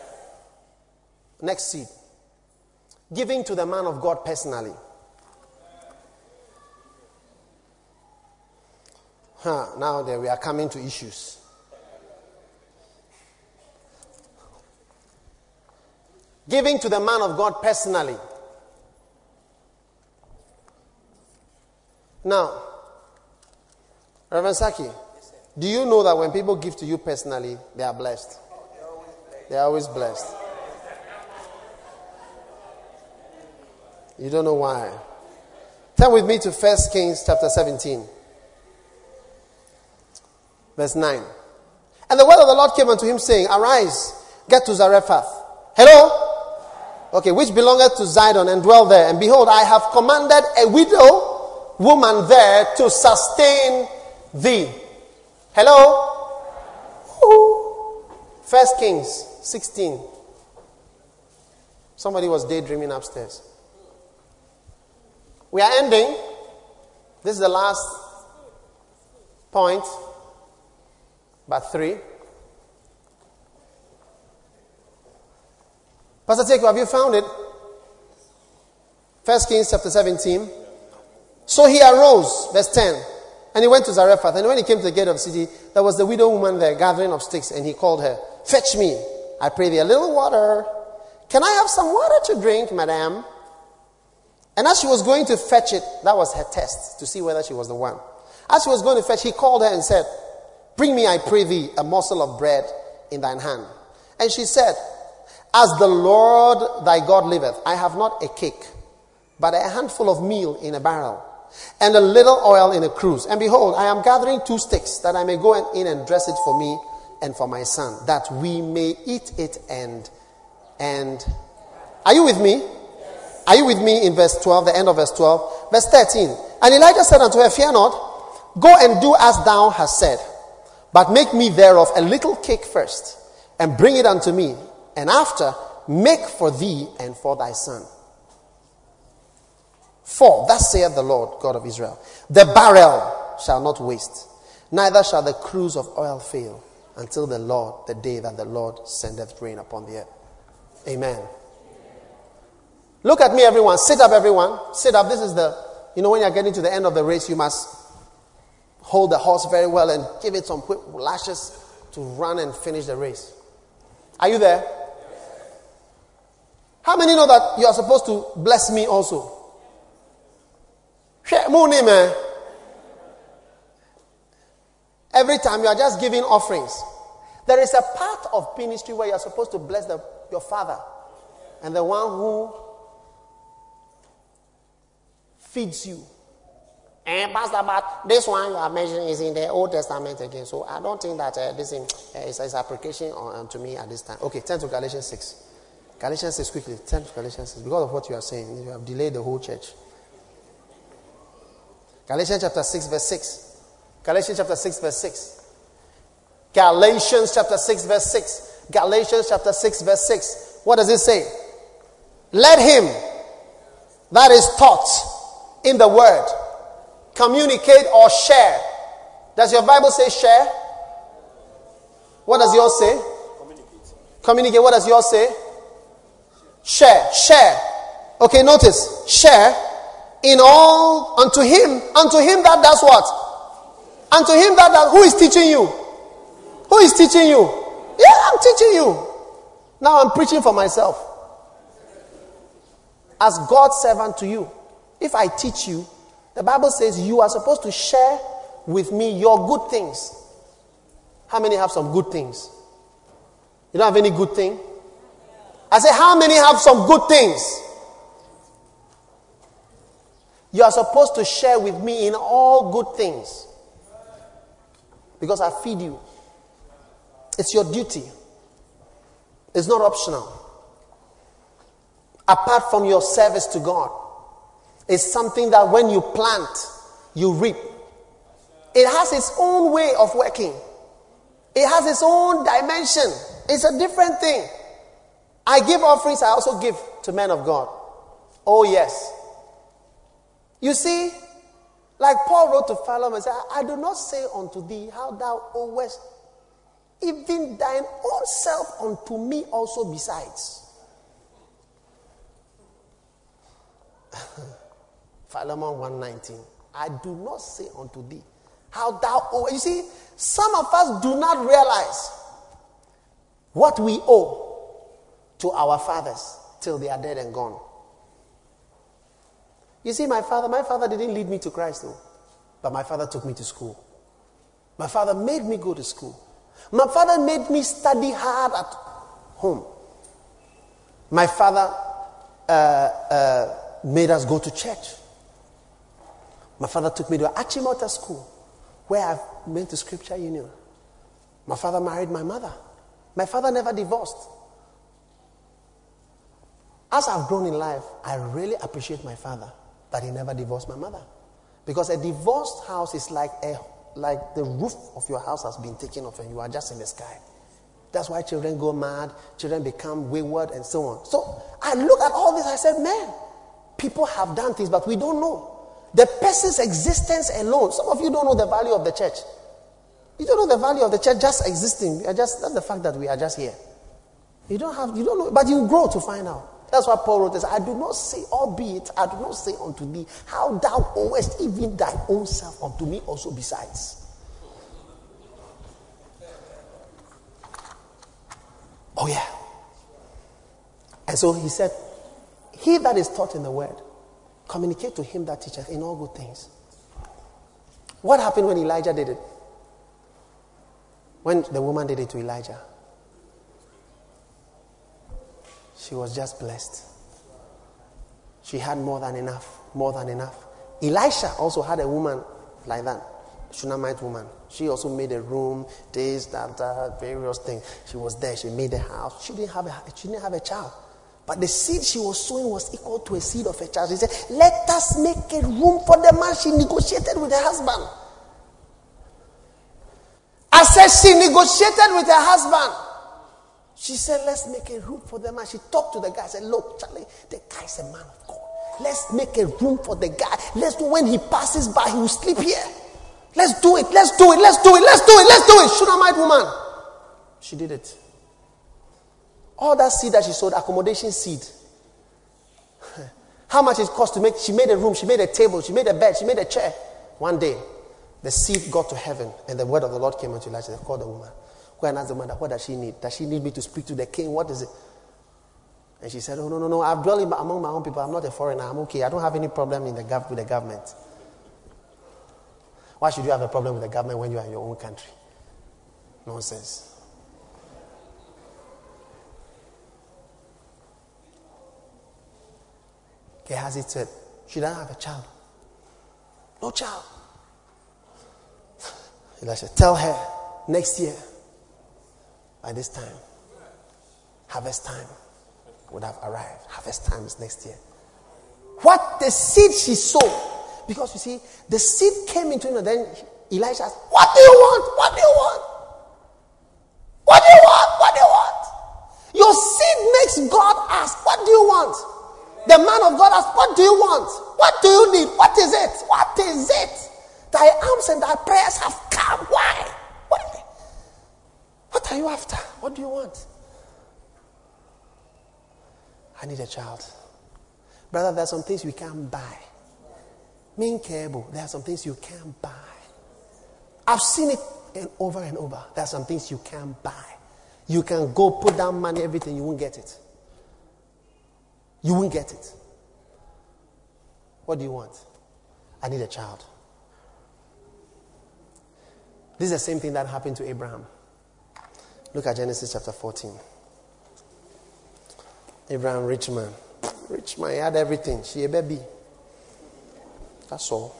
Next seed. Giving to the man of God personally. Huh, now there we are coming to issues. Giving to the man of God personally. Now, Reverend Saki, do you know that when people give to you personally, they are blessed? They are always blessed. You don't know why. Turn with me to First Kings chapter seventeen. Verse nine. And the word of the Lord came unto him, saying, Arise, get to Zarephath. Hello? Okay, which belongeth to Zidon, and dwell there. And behold, I have commanded a widow woman there to sustain thee. Hello? Ooh. First Kings sixteen. Somebody was daydreaming upstairs. We are ending. This is the last point. But three. Pastor Teko, have you found it? First Kings chapter seventeen. So he arose, verse ten, and he went to Zarephath. And when he came to the gate of the city, there was the widow woman there gathering of sticks, and he called her, Fetch me, I pray thee, a little water. Can I have some water to drink, madam? And as she was going to fetch it, that was her test, to see whether she was the one. As she was going to fetch, he called her and said, Bring me, I pray thee, a morsel of bread in thine hand. And she said, As the Lord thy God liveth, I have not a cake, but a handful of meal in a barrel, and a little oil in a cruse. And behold, I am gathering two sticks, that I may go in and dress it for me and for my son, that we may eat it and, and, are you with me? Are you with me in verse twelve, the end of verse twelve? Verse thirteen. And Elijah said unto her, Fear not, go and do as thou hast said, but make me thereof a little cake first, and bring it unto me, and after make for thee and for thy son. For thus saith the Lord God of Israel, the barrel shall not waste, neither shall the cruse of oil fail, until the Lord, the day that the Lord sendeth rain upon the earth. Amen. Look at me, everyone. Sit up, everyone. Sit up. This is the, you know, when you're getting to the end of the race, you must hold the horse very well and give it some quick lashes to run and finish the race. Are you there? How many know that you are supposed to bless me also? Every time you are just giving offerings. There is a part of ministry where you are supposed to bless the, your father and the one who feeds you. And Pastor, but this one you are mentioning is in the Old Testament again. So I don't think that uh, this thing uh, is, is application on, on to me at this time. Okay, turn to Galatians six. Galatians six quickly. Turn to Galatians six. Because of what you are saying, you have delayed the whole church. Galatians chapter six verse six. Galatians chapter six verse six. Galatians chapter six verse six. Galatians chapter six verse six. What does it say? Let him that is taught in the word communicate or share. Does your Bible say share? What does yours say? Communicate. Communicate. What does yours say? Share. Share. Okay, notice. Share in all unto him. Unto him that does what? Unto him that does. Who is teaching you? Who is teaching you? Yeah, I'm teaching you. Now I'm preaching for myself. As God's servant to you. If I teach you, the Bible says you are supposed to share with me your good things. How many have some good things? You don't have any good thing? I say, how many have some good things? You are supposed to share with me in all good things. Because I feed you. It's your duty. It's not optional. Apart from your service to God. It's something that when you plant, you reap. It has its own way of working. It has its own dimension. It's a different thing. I give offerings, I also give to men of God. Oh, yes. You see, like Paul wrote to Philemon and said, I do not say unto thee how thou owest even thine own self unto me also besides. Philemon one nineteen. I do not say unto thee how thou owest. You see, some of us do not realize what we owe to our fathers till they are dead and gone. You see, my father, my father didn't lead me to Christ, though. But my father took me to school. My father made me go to school. My father made me study hard at home. My father uh, uh, made us go to church. My father took me to Achimota School, where I went to Scripture Union. My father married my mother. My father never divorced. As I've grown in life, I really appreciate my father that he never divorced my mother. Because a divorced house is like a like the roof of your house has been taken off and you are just in the sky. That's why children go mad, children become wayward and so on. So I look at all this, I said, man, people have done things, but we don't know. The person's existence alone. Some of you don't know the value of the church. You don't know the value of the church just existing. We are just, that's the fact that we are just here. You don't have, you don't know, but you grow to find out. That's why Paul wrote this. I do not say, albeit, I do not say unto thee, how thou owest even thy own self unto me also besides. Oh yeah. And so he said, he that is taught in the word, communicate to him that teacheth in all good things. What happened when Elijah did it? When the woman did it to Elijah, she was just blessed. She had more than enough, more than enough. Elisha also had a woman like that, a Shunammite woman. She also made a room, this, that, that, various things. She was there. She made a house. She didn't have a, she didn't have a child. But the seed she was sowing was equal to a seed of a child. She said, let us make a room for the man. She negotiated with her husband. I said she negotiated with her husband. She said, let's make a room for the man. She talked to the guy. Said, look, Charlie, the guy is a man of God. Let's make a room for the guy. Let's do when he passes by, he will sleep here. Let's do it. Let's do it. Let's do it. Let's do it. Let's do it. Shunammite woman. She did it. All that seed that she sowed, accommodation seed. How much it cost to make? She made a room. She made a table. She made a bed. She made a chair. One day, the seed got to heaven, and the word of the Lord came unto Elijah. They called the woman. Go and ask the mother, what does she need? Does she need me to speak to the king? What is it? And she said, oh, no, no, no. I've dwelt among my own people. I'm not a foreigner. I'm okay. I don't have any problem in the gov- with the government. Why should you have a problem with the government when you are in your own country? Nonsense. Gehazi said, she doesn't have a child. No child. Elisha, tell her next year, by this time, harvest time would have arrived. Harvest time is next year. What the seed she sowed, because you see, the seed came into him, and then Elisha asked, what do you want? What do you want? What do you want? What do you want? Your seed makes God ask, what do you want? The man of God asked, what do you want? What do you need? What is it? What is it? Thy arms and thy prayers have come. Why? Why? What are you after? What do you want? I need a child. Brother, there are some things we can't buy. Mean cable, there are some things you can't buy. I've seen it and over and over. There are some things you can't buy. You can go put down money, everything, you won't get it. You won't get it. What do you want? I need a child. This is the same thing that happened to Abraham. Look at Genesis chapter fourteen. Abraham, rich man. Rich man, he had everything. She a baby. That's all.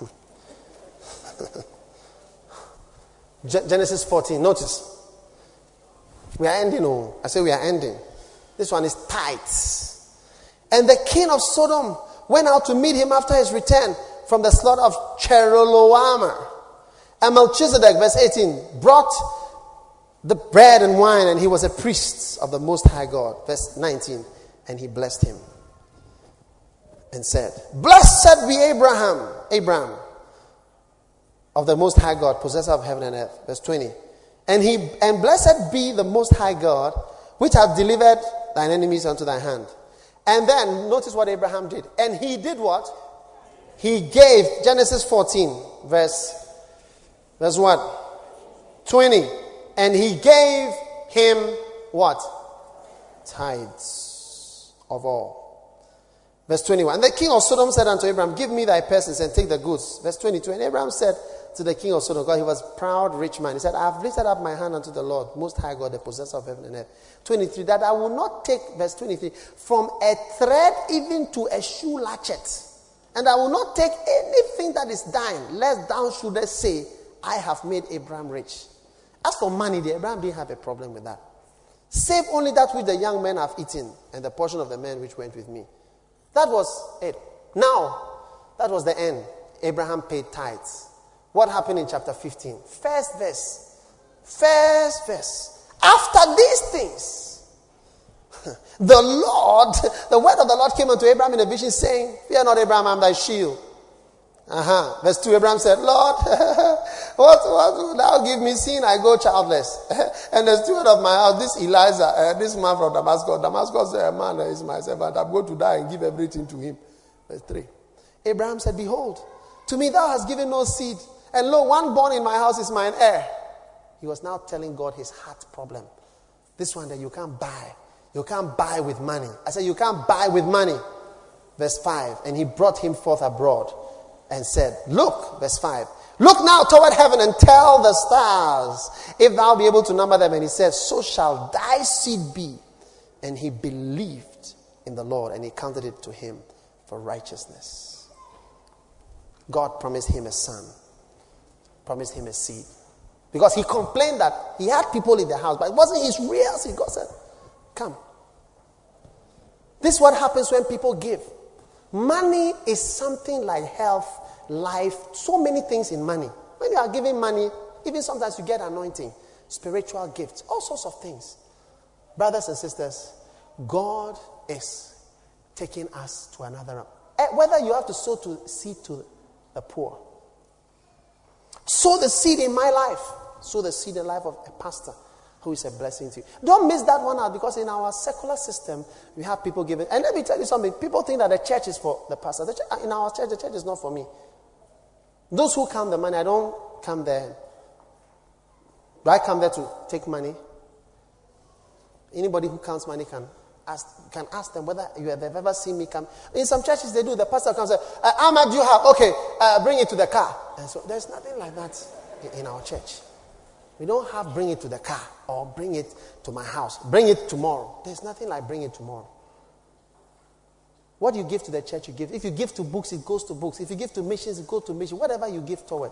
Genesis fourteen. Notice. We are ending. Oh, I say we are ending. This one is tight. And the king of Sodom went out to meet him after his return from the slaughter of Chedorlaomer. And Melchizedek, verse eighteen, brought the bread and wine, and he was a priest of the Most High God. Verse nineteen. And he blessed him and said, Blessed be Abraham, Abraham, of the Most High God, possessor of heaven and earth. Verse twenty. And he and blessed be the Most High God, which hath delivered thine enemies unto thy hand. And then, notice what Abraham did. And he did what? He gave, Genesis fourteen, verse, verse what? twenty. And he gave him what? Tithes of all. Verse twenty-one. And the king of Sodom said unto Abraham, Give me thy persons and take the goods. Verse twenty-two. And Abraham said to the king of Sodom, God, he was a proud, rich man. He said, I have lifted up my hand unto the Lord, Most High God, the possessor of heaven and earth. twenty-three. That I will not take, verse twenty-three, from a thread even to a shoe latchet. And I will not take anything that is thine, lest thou shouldest say, I have made Abraham rich. As for money, the Abraham didn't have a problem with that. Save only that which the young men have eaten, and the portion of the men which went with me. That was it. Now, that was the end. Abraham paid tithes. What happened in chapter fifteen? First verse. First verse. After these things, the Lord, the word of the Lord came unto Abraham in a vision, saying, Fear not, Abraham, I am thy shield. Uh-huh. Verse two, Abraham said, Lord, what, what will thou give me, seeing I go childless? And the steward of my house, this Elijah, uh, this man from Damascus, Damascus uh, man is my servant, I'm going to die and give everything to him. Verse three. Abraham said, Behold, to me thou hast given no seed, and lo, one born in my house is mine heir. He was now telling God his heart problem. This one that you can't buy. You can't buy with money. I said, you can't buy with money. Verse five. And he brought him forth abroad and said, Look, verse five. Look now toward heaven and tell the stars, if thou be able to number them. And he said, So shall thy seed be. And he believed in the Lord, and he counted it to him for righteousness. God promised him a son. Promised him a seed. Because he complained that he had people in the house, but it wasn't his real seed. God said, Come. This is what happens when people give. Money is something like health, life, so many things in money. When you are giving money, even sometimes you get anointing, spiritual gifts, all sorts of things. Brothers and sisters, God is taking us to another realm. Whether you have to sow to seed to the poor, sow the seed in my life, sow the seed in the life of a pastor who is a blessing to you. Don't miss that one out, because in our secular system, we have people giving. And let me tell you something. People think that the church is for the pastor. The church, in our church, the church is not for me. Those who count the money, I don't come there. Do I come there to take money? Anybody who counts money can ask, can ask them whether you have ever seen me come. In some churches, they do. The pastor comes and says, uh, how much do you have? Okay, uh, bring it to the car. And so there's nothing like that in our church. We don't have bring it to the car or bring it to my house. Bring it tomorrow. There's nothing like bring it tomorrow. What you give to the church, you give. If you give to books, it goes to books. If you give to missions, it goes to missions. Whatever you give toward.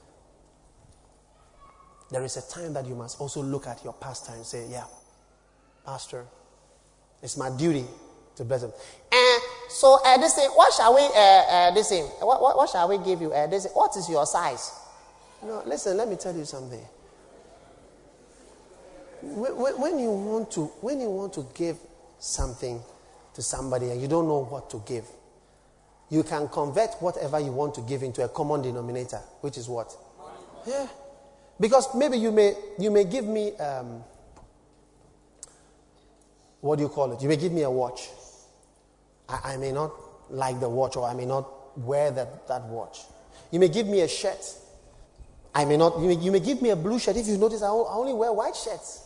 There is a time that you must also look at your pastor and say, yeah, pastor, it's my duty to bless him. Uh, so uh, this thing, what shall we, uh, uh, this thing, what, what, what shall we give you? Uh, this, what is your size? No, listen, let me tell you something. When you want to, when you want to give something to somebody and you don't know what to give, you can convert whatever you want to give into a common denominator, which is what? Yeah. Because maybe you may you may give me um, what do you call it? You may give me a watch. I, I may not like the watch, or I may not wear that, that watch. You may give me a shirt. I may not. You may, you may give me a blue shirt. If you notice, I only wear white shirts.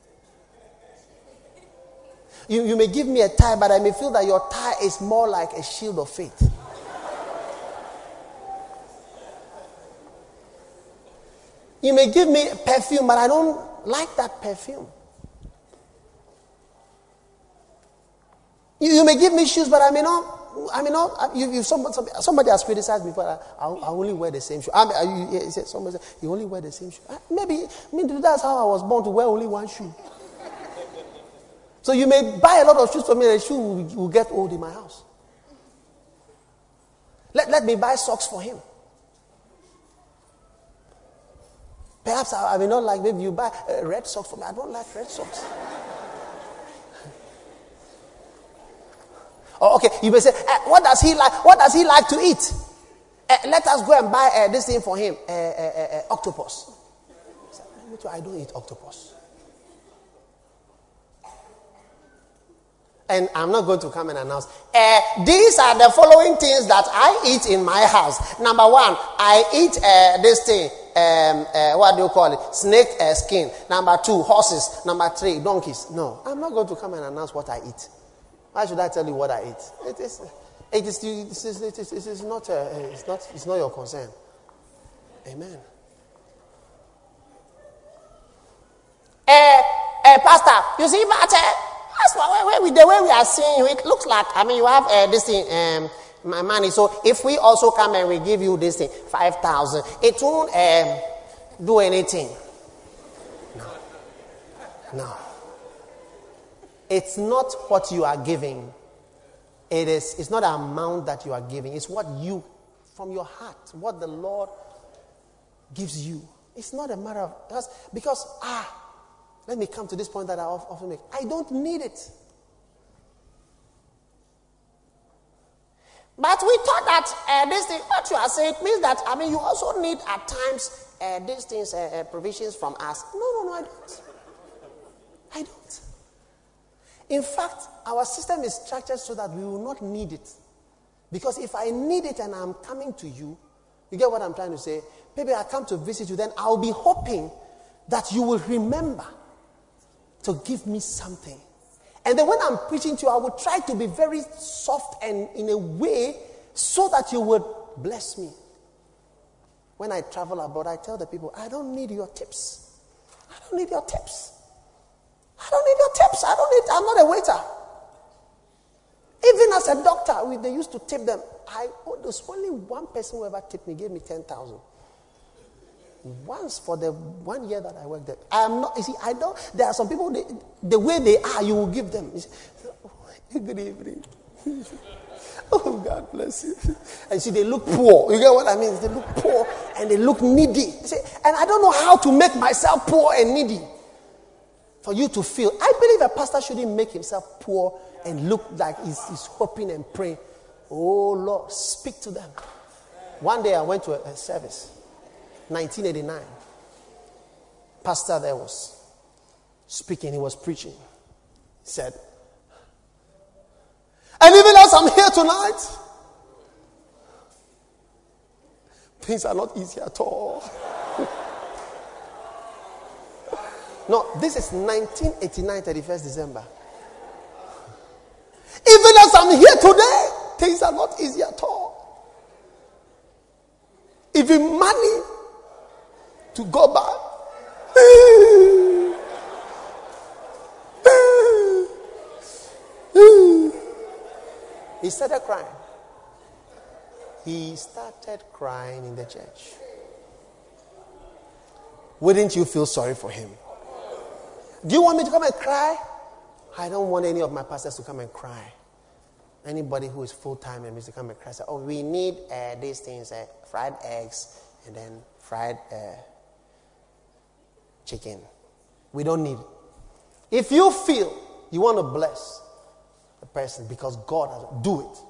You, you may give me a tie, but I may feel that your tie is more like a shield of faith. You may give me perfume, but I don't like that perfume. You, you may give me shoes, but I may not. I may not. You, you, somebody, somebody has criticized me, but I, I, I only wear the same shoe. I mean, you, somebody said, you only wear the same shoe. Maybe, I mean, that's how I was born, to wear only one shoe. So you may buy a lot of shoes for me, and the shoe will, will get old in my house. Let, let me buy socks for him. Perhaps I, I may not like, maybe you buy uh, red socks for me. I don't like red socks. Oh, okay, you may say, uh, what does he like? What does he like to eat? Uh, let us go and buy uh, this thing for him, uh, uh, uh, uh, octopus. I don't eat octopus. And I'm not going to come and announce, uh, these are the following things that I eat in my house. Number one, I eat uh, this thing, um, uh, what do you call it? Snake uh, skin. Number two, horses. Number three, donkeys. No, I'm not going to come and announce what I eat. Why should I tell you what I eat? It is, it is, it is, it is, it is not, uh, it's not, it's not your concern. Amen. Uh, uh, Pastor, you see, but uh, that's why where we, the way we are seeing you, it looks like, I mean, you have uh, this thing, um, my money. So if we also come and we give you this thing, five thousand, it won't um, do anything. No. No. It's not what you are giving. It is, it's not the amount that you are giving. It's what you, from your heart, what the Lord gives you. It's not a matter of, because, because ah, let me come to this point that I often make. I don't need it. But we thought that uh, this thing, what you are saying, it means that, I mean, you also need at times uh, these things, uh, uh, provisions from us. No, no, no, I don't. I don't. In fact, our system is structured so that we will not need it. Because if I need it and I'm coming to you, you get what I'm trying to say? Maybe I come to visit you, then I'll be hoping that you will remember to give me something. And then when I'm preaching to you, I will try to be very soft and in a way so that you would bless me. When I travel abroad, I tell the people, I don't need your tips. I don't need your tips. I don't need your tips. I don't need, I'm not a waiter. Even as a doctor, we, they used to tip them. I, oh, there's only one person who ever tipped me, gave me ten thousand. Once for the one year that I worked there. I am not, you see, I don't, there are some people, they, the way they are, you will give them. You say, oh, good evening. Oh, God bless you. And see, they look poor. You get what I mean? They look poor and they look needy. You say, and I don't know how to make myself poor and needy. For you to feel. I believe a pastor shouldn't make himself poor and look like he's, he's hoping and praying. Oh, Lord, speak to them. One day I went to a, a service. nineteen eighty-nine. Pastor there was speaking. He was preaching. He said, and even as I'm here tonight, things are not easy at all. No, this is nineteen eighty-nine, thirty-first December. Even as I'm here today, things are not easy at all. Even money to go back. He started crying. He started crying in the church. Wouldn't you feel sorry for him? Do you want me to come and cry? I don't want any of my pastors to come and cry. Anybody who is full-time and needs to come and cry, say, oh, we need uh, these things, uh, fried eggs and then fried uh, chicken. We don't need it. If you feel you want to bless the person because God has, do it.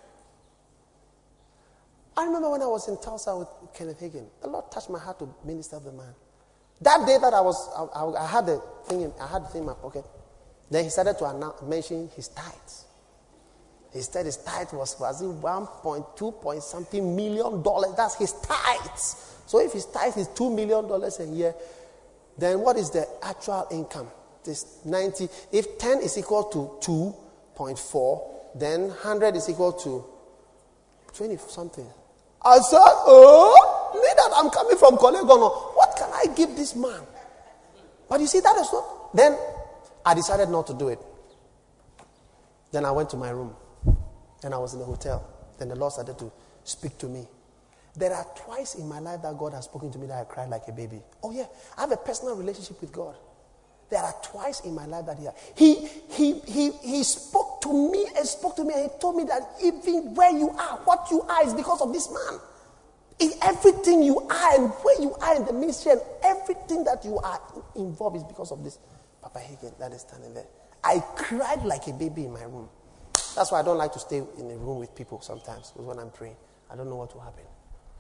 I remember when I was in Tulsa with Kenneth Hagin, the Lord touched my heart to minister to the man. That day that I was, I, I, I had the thing, in, I had the thing in my pocket. Then he started to announce, mention his tithes. He said his tithe was, was it one point two point something million dollars. That's his tithes. So if his tithe is two million dollars a year, then what is the actual income? This ninety. If ten is equal to two point four, then one hundred is equal to twenty something. I said, oh, me that I'm coming from Kolegono. What can I give this man? But you see, that is not. Then I decided not to do it. Then I went to my room. Then I was in the hotel. Then the Lord started to speak to me. There are twice in my life that God has spoken to me that I cried like a baby. Oh yeah, I have a personal relationship with God. There are twice in my life that he, he, he, he, he spoke to me and spoke to me and he told me that even where you are, what you are is because of this man. In everything you are and where you are in the ministry and everything that you are involved is because of this Papa Hagin that is standing there. I cried like a baby in my room. That's why I don't like to stay in a room with people sometimes, because when I'm praying, I don't know what will happen.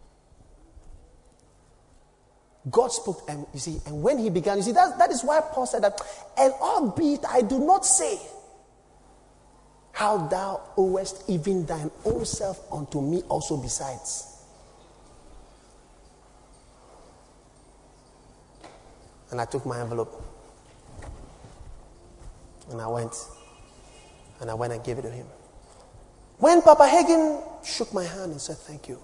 God spoke, and you see, and when he began, you see, that, that is why Paul said that, and albeit I do not say, how thou owest even thine own self unto me also besides. And I took my envelope, and I went, and I went and gave it to him. When Papa Hagin shook my hand and said, thank you,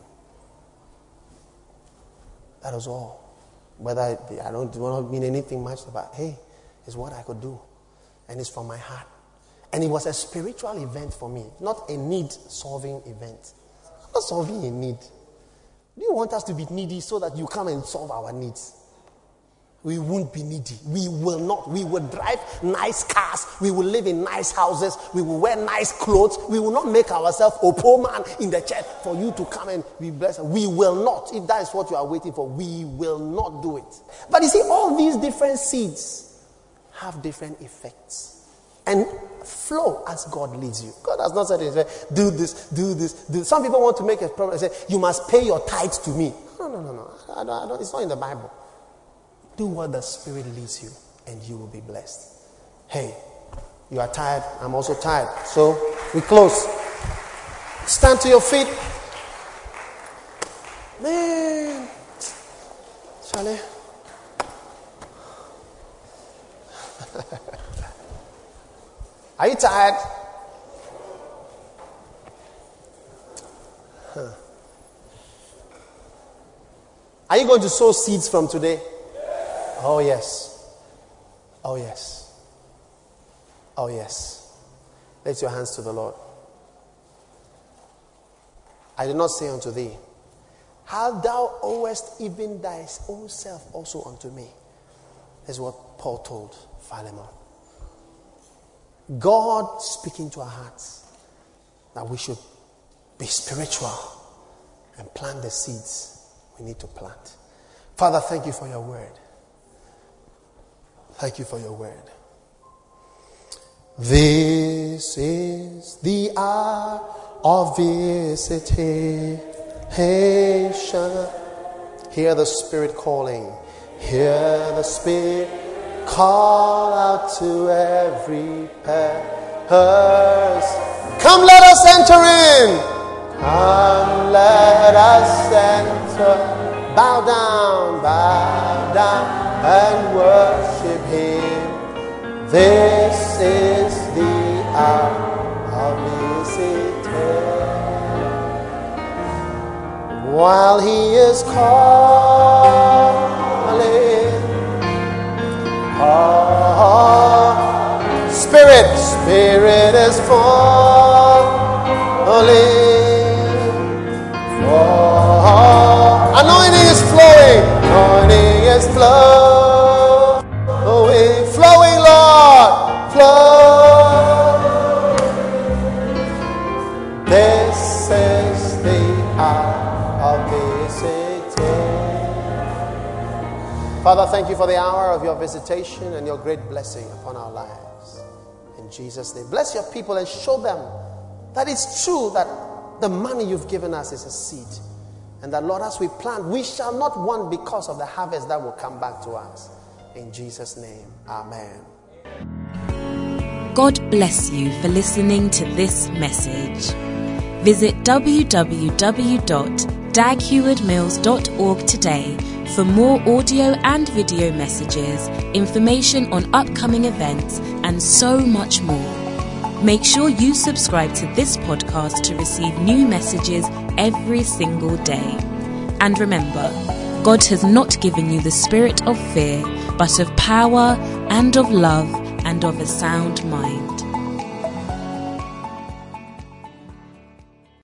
that was all. Whether I, I don't, don't mean anything much about, hey, it's what I could do. And it's from my heart. And it was a spiritual event for me, not a need-solving event. I'm not solving a need. Do you want us to be needy so that you come and solve our needs? We won't be needy. We will not. We will drive nice cars. We will live in nice houses. We will wear nice clothes. We will not make ourselves a poor man in the church for you to come and be blessed. We will not. If that is what you are waiting for, we will not do it. But you see, all these different seeds have different effects. And flow as God leads you. God has not said, do this, do this, do this. Some people want to make a problem and say, you must pay your tithes to me. No, no, no, no. I don't, I don't, it's not in the Bible. Do what the Spirit leads you, and you will be blessed. Hey, you are tired. I'm also tired. So, we close. Stand to your feet. Man. Charlie. Are you tired? Huh. Are you going to sow seeds from today? Oh, yes. Oh, yes. Oh, yes. Lift your hands to the Lord. I did not say unto thee, how thou owest even thy own self also unto me. Is what Paul told Philemon. God speaking to our hearts that we should be spiritual and plant the seeds we need to plant. Father, thank you for your word. Thank you for your word. This is the hour of visitation. Hear the Spirit calling. Hear the Spirit call out to every person. Come, let us enter in. Come, let us enter. Bow down, bow down and worship Him. This is the hour of visitation. While He is calling, oh, Spirit, Spirit is falling. Oh, anointing is flowing, anointing is flowing, flowing, Lord, flow. This is the hour of visitation. Father, thank you for the hour of your visitation and your great blessing upon our lives. In Jesus' name, bless your people and show them that it's true that the money you've given us is a seed. And that, Lord, as we plant, we shall not want because of the harvest that will come back to us. In Jesus' name, amen. God bless you for listening to this message. Visit w w w dot dag heward mills dot org today for more audio and video messages, information on upcoming events, and so much more. Make sure you subscribe to this podcast to receive new messages every single day. And remember, God has not given you the spirit of fear, but of power and of love and of a sound mind.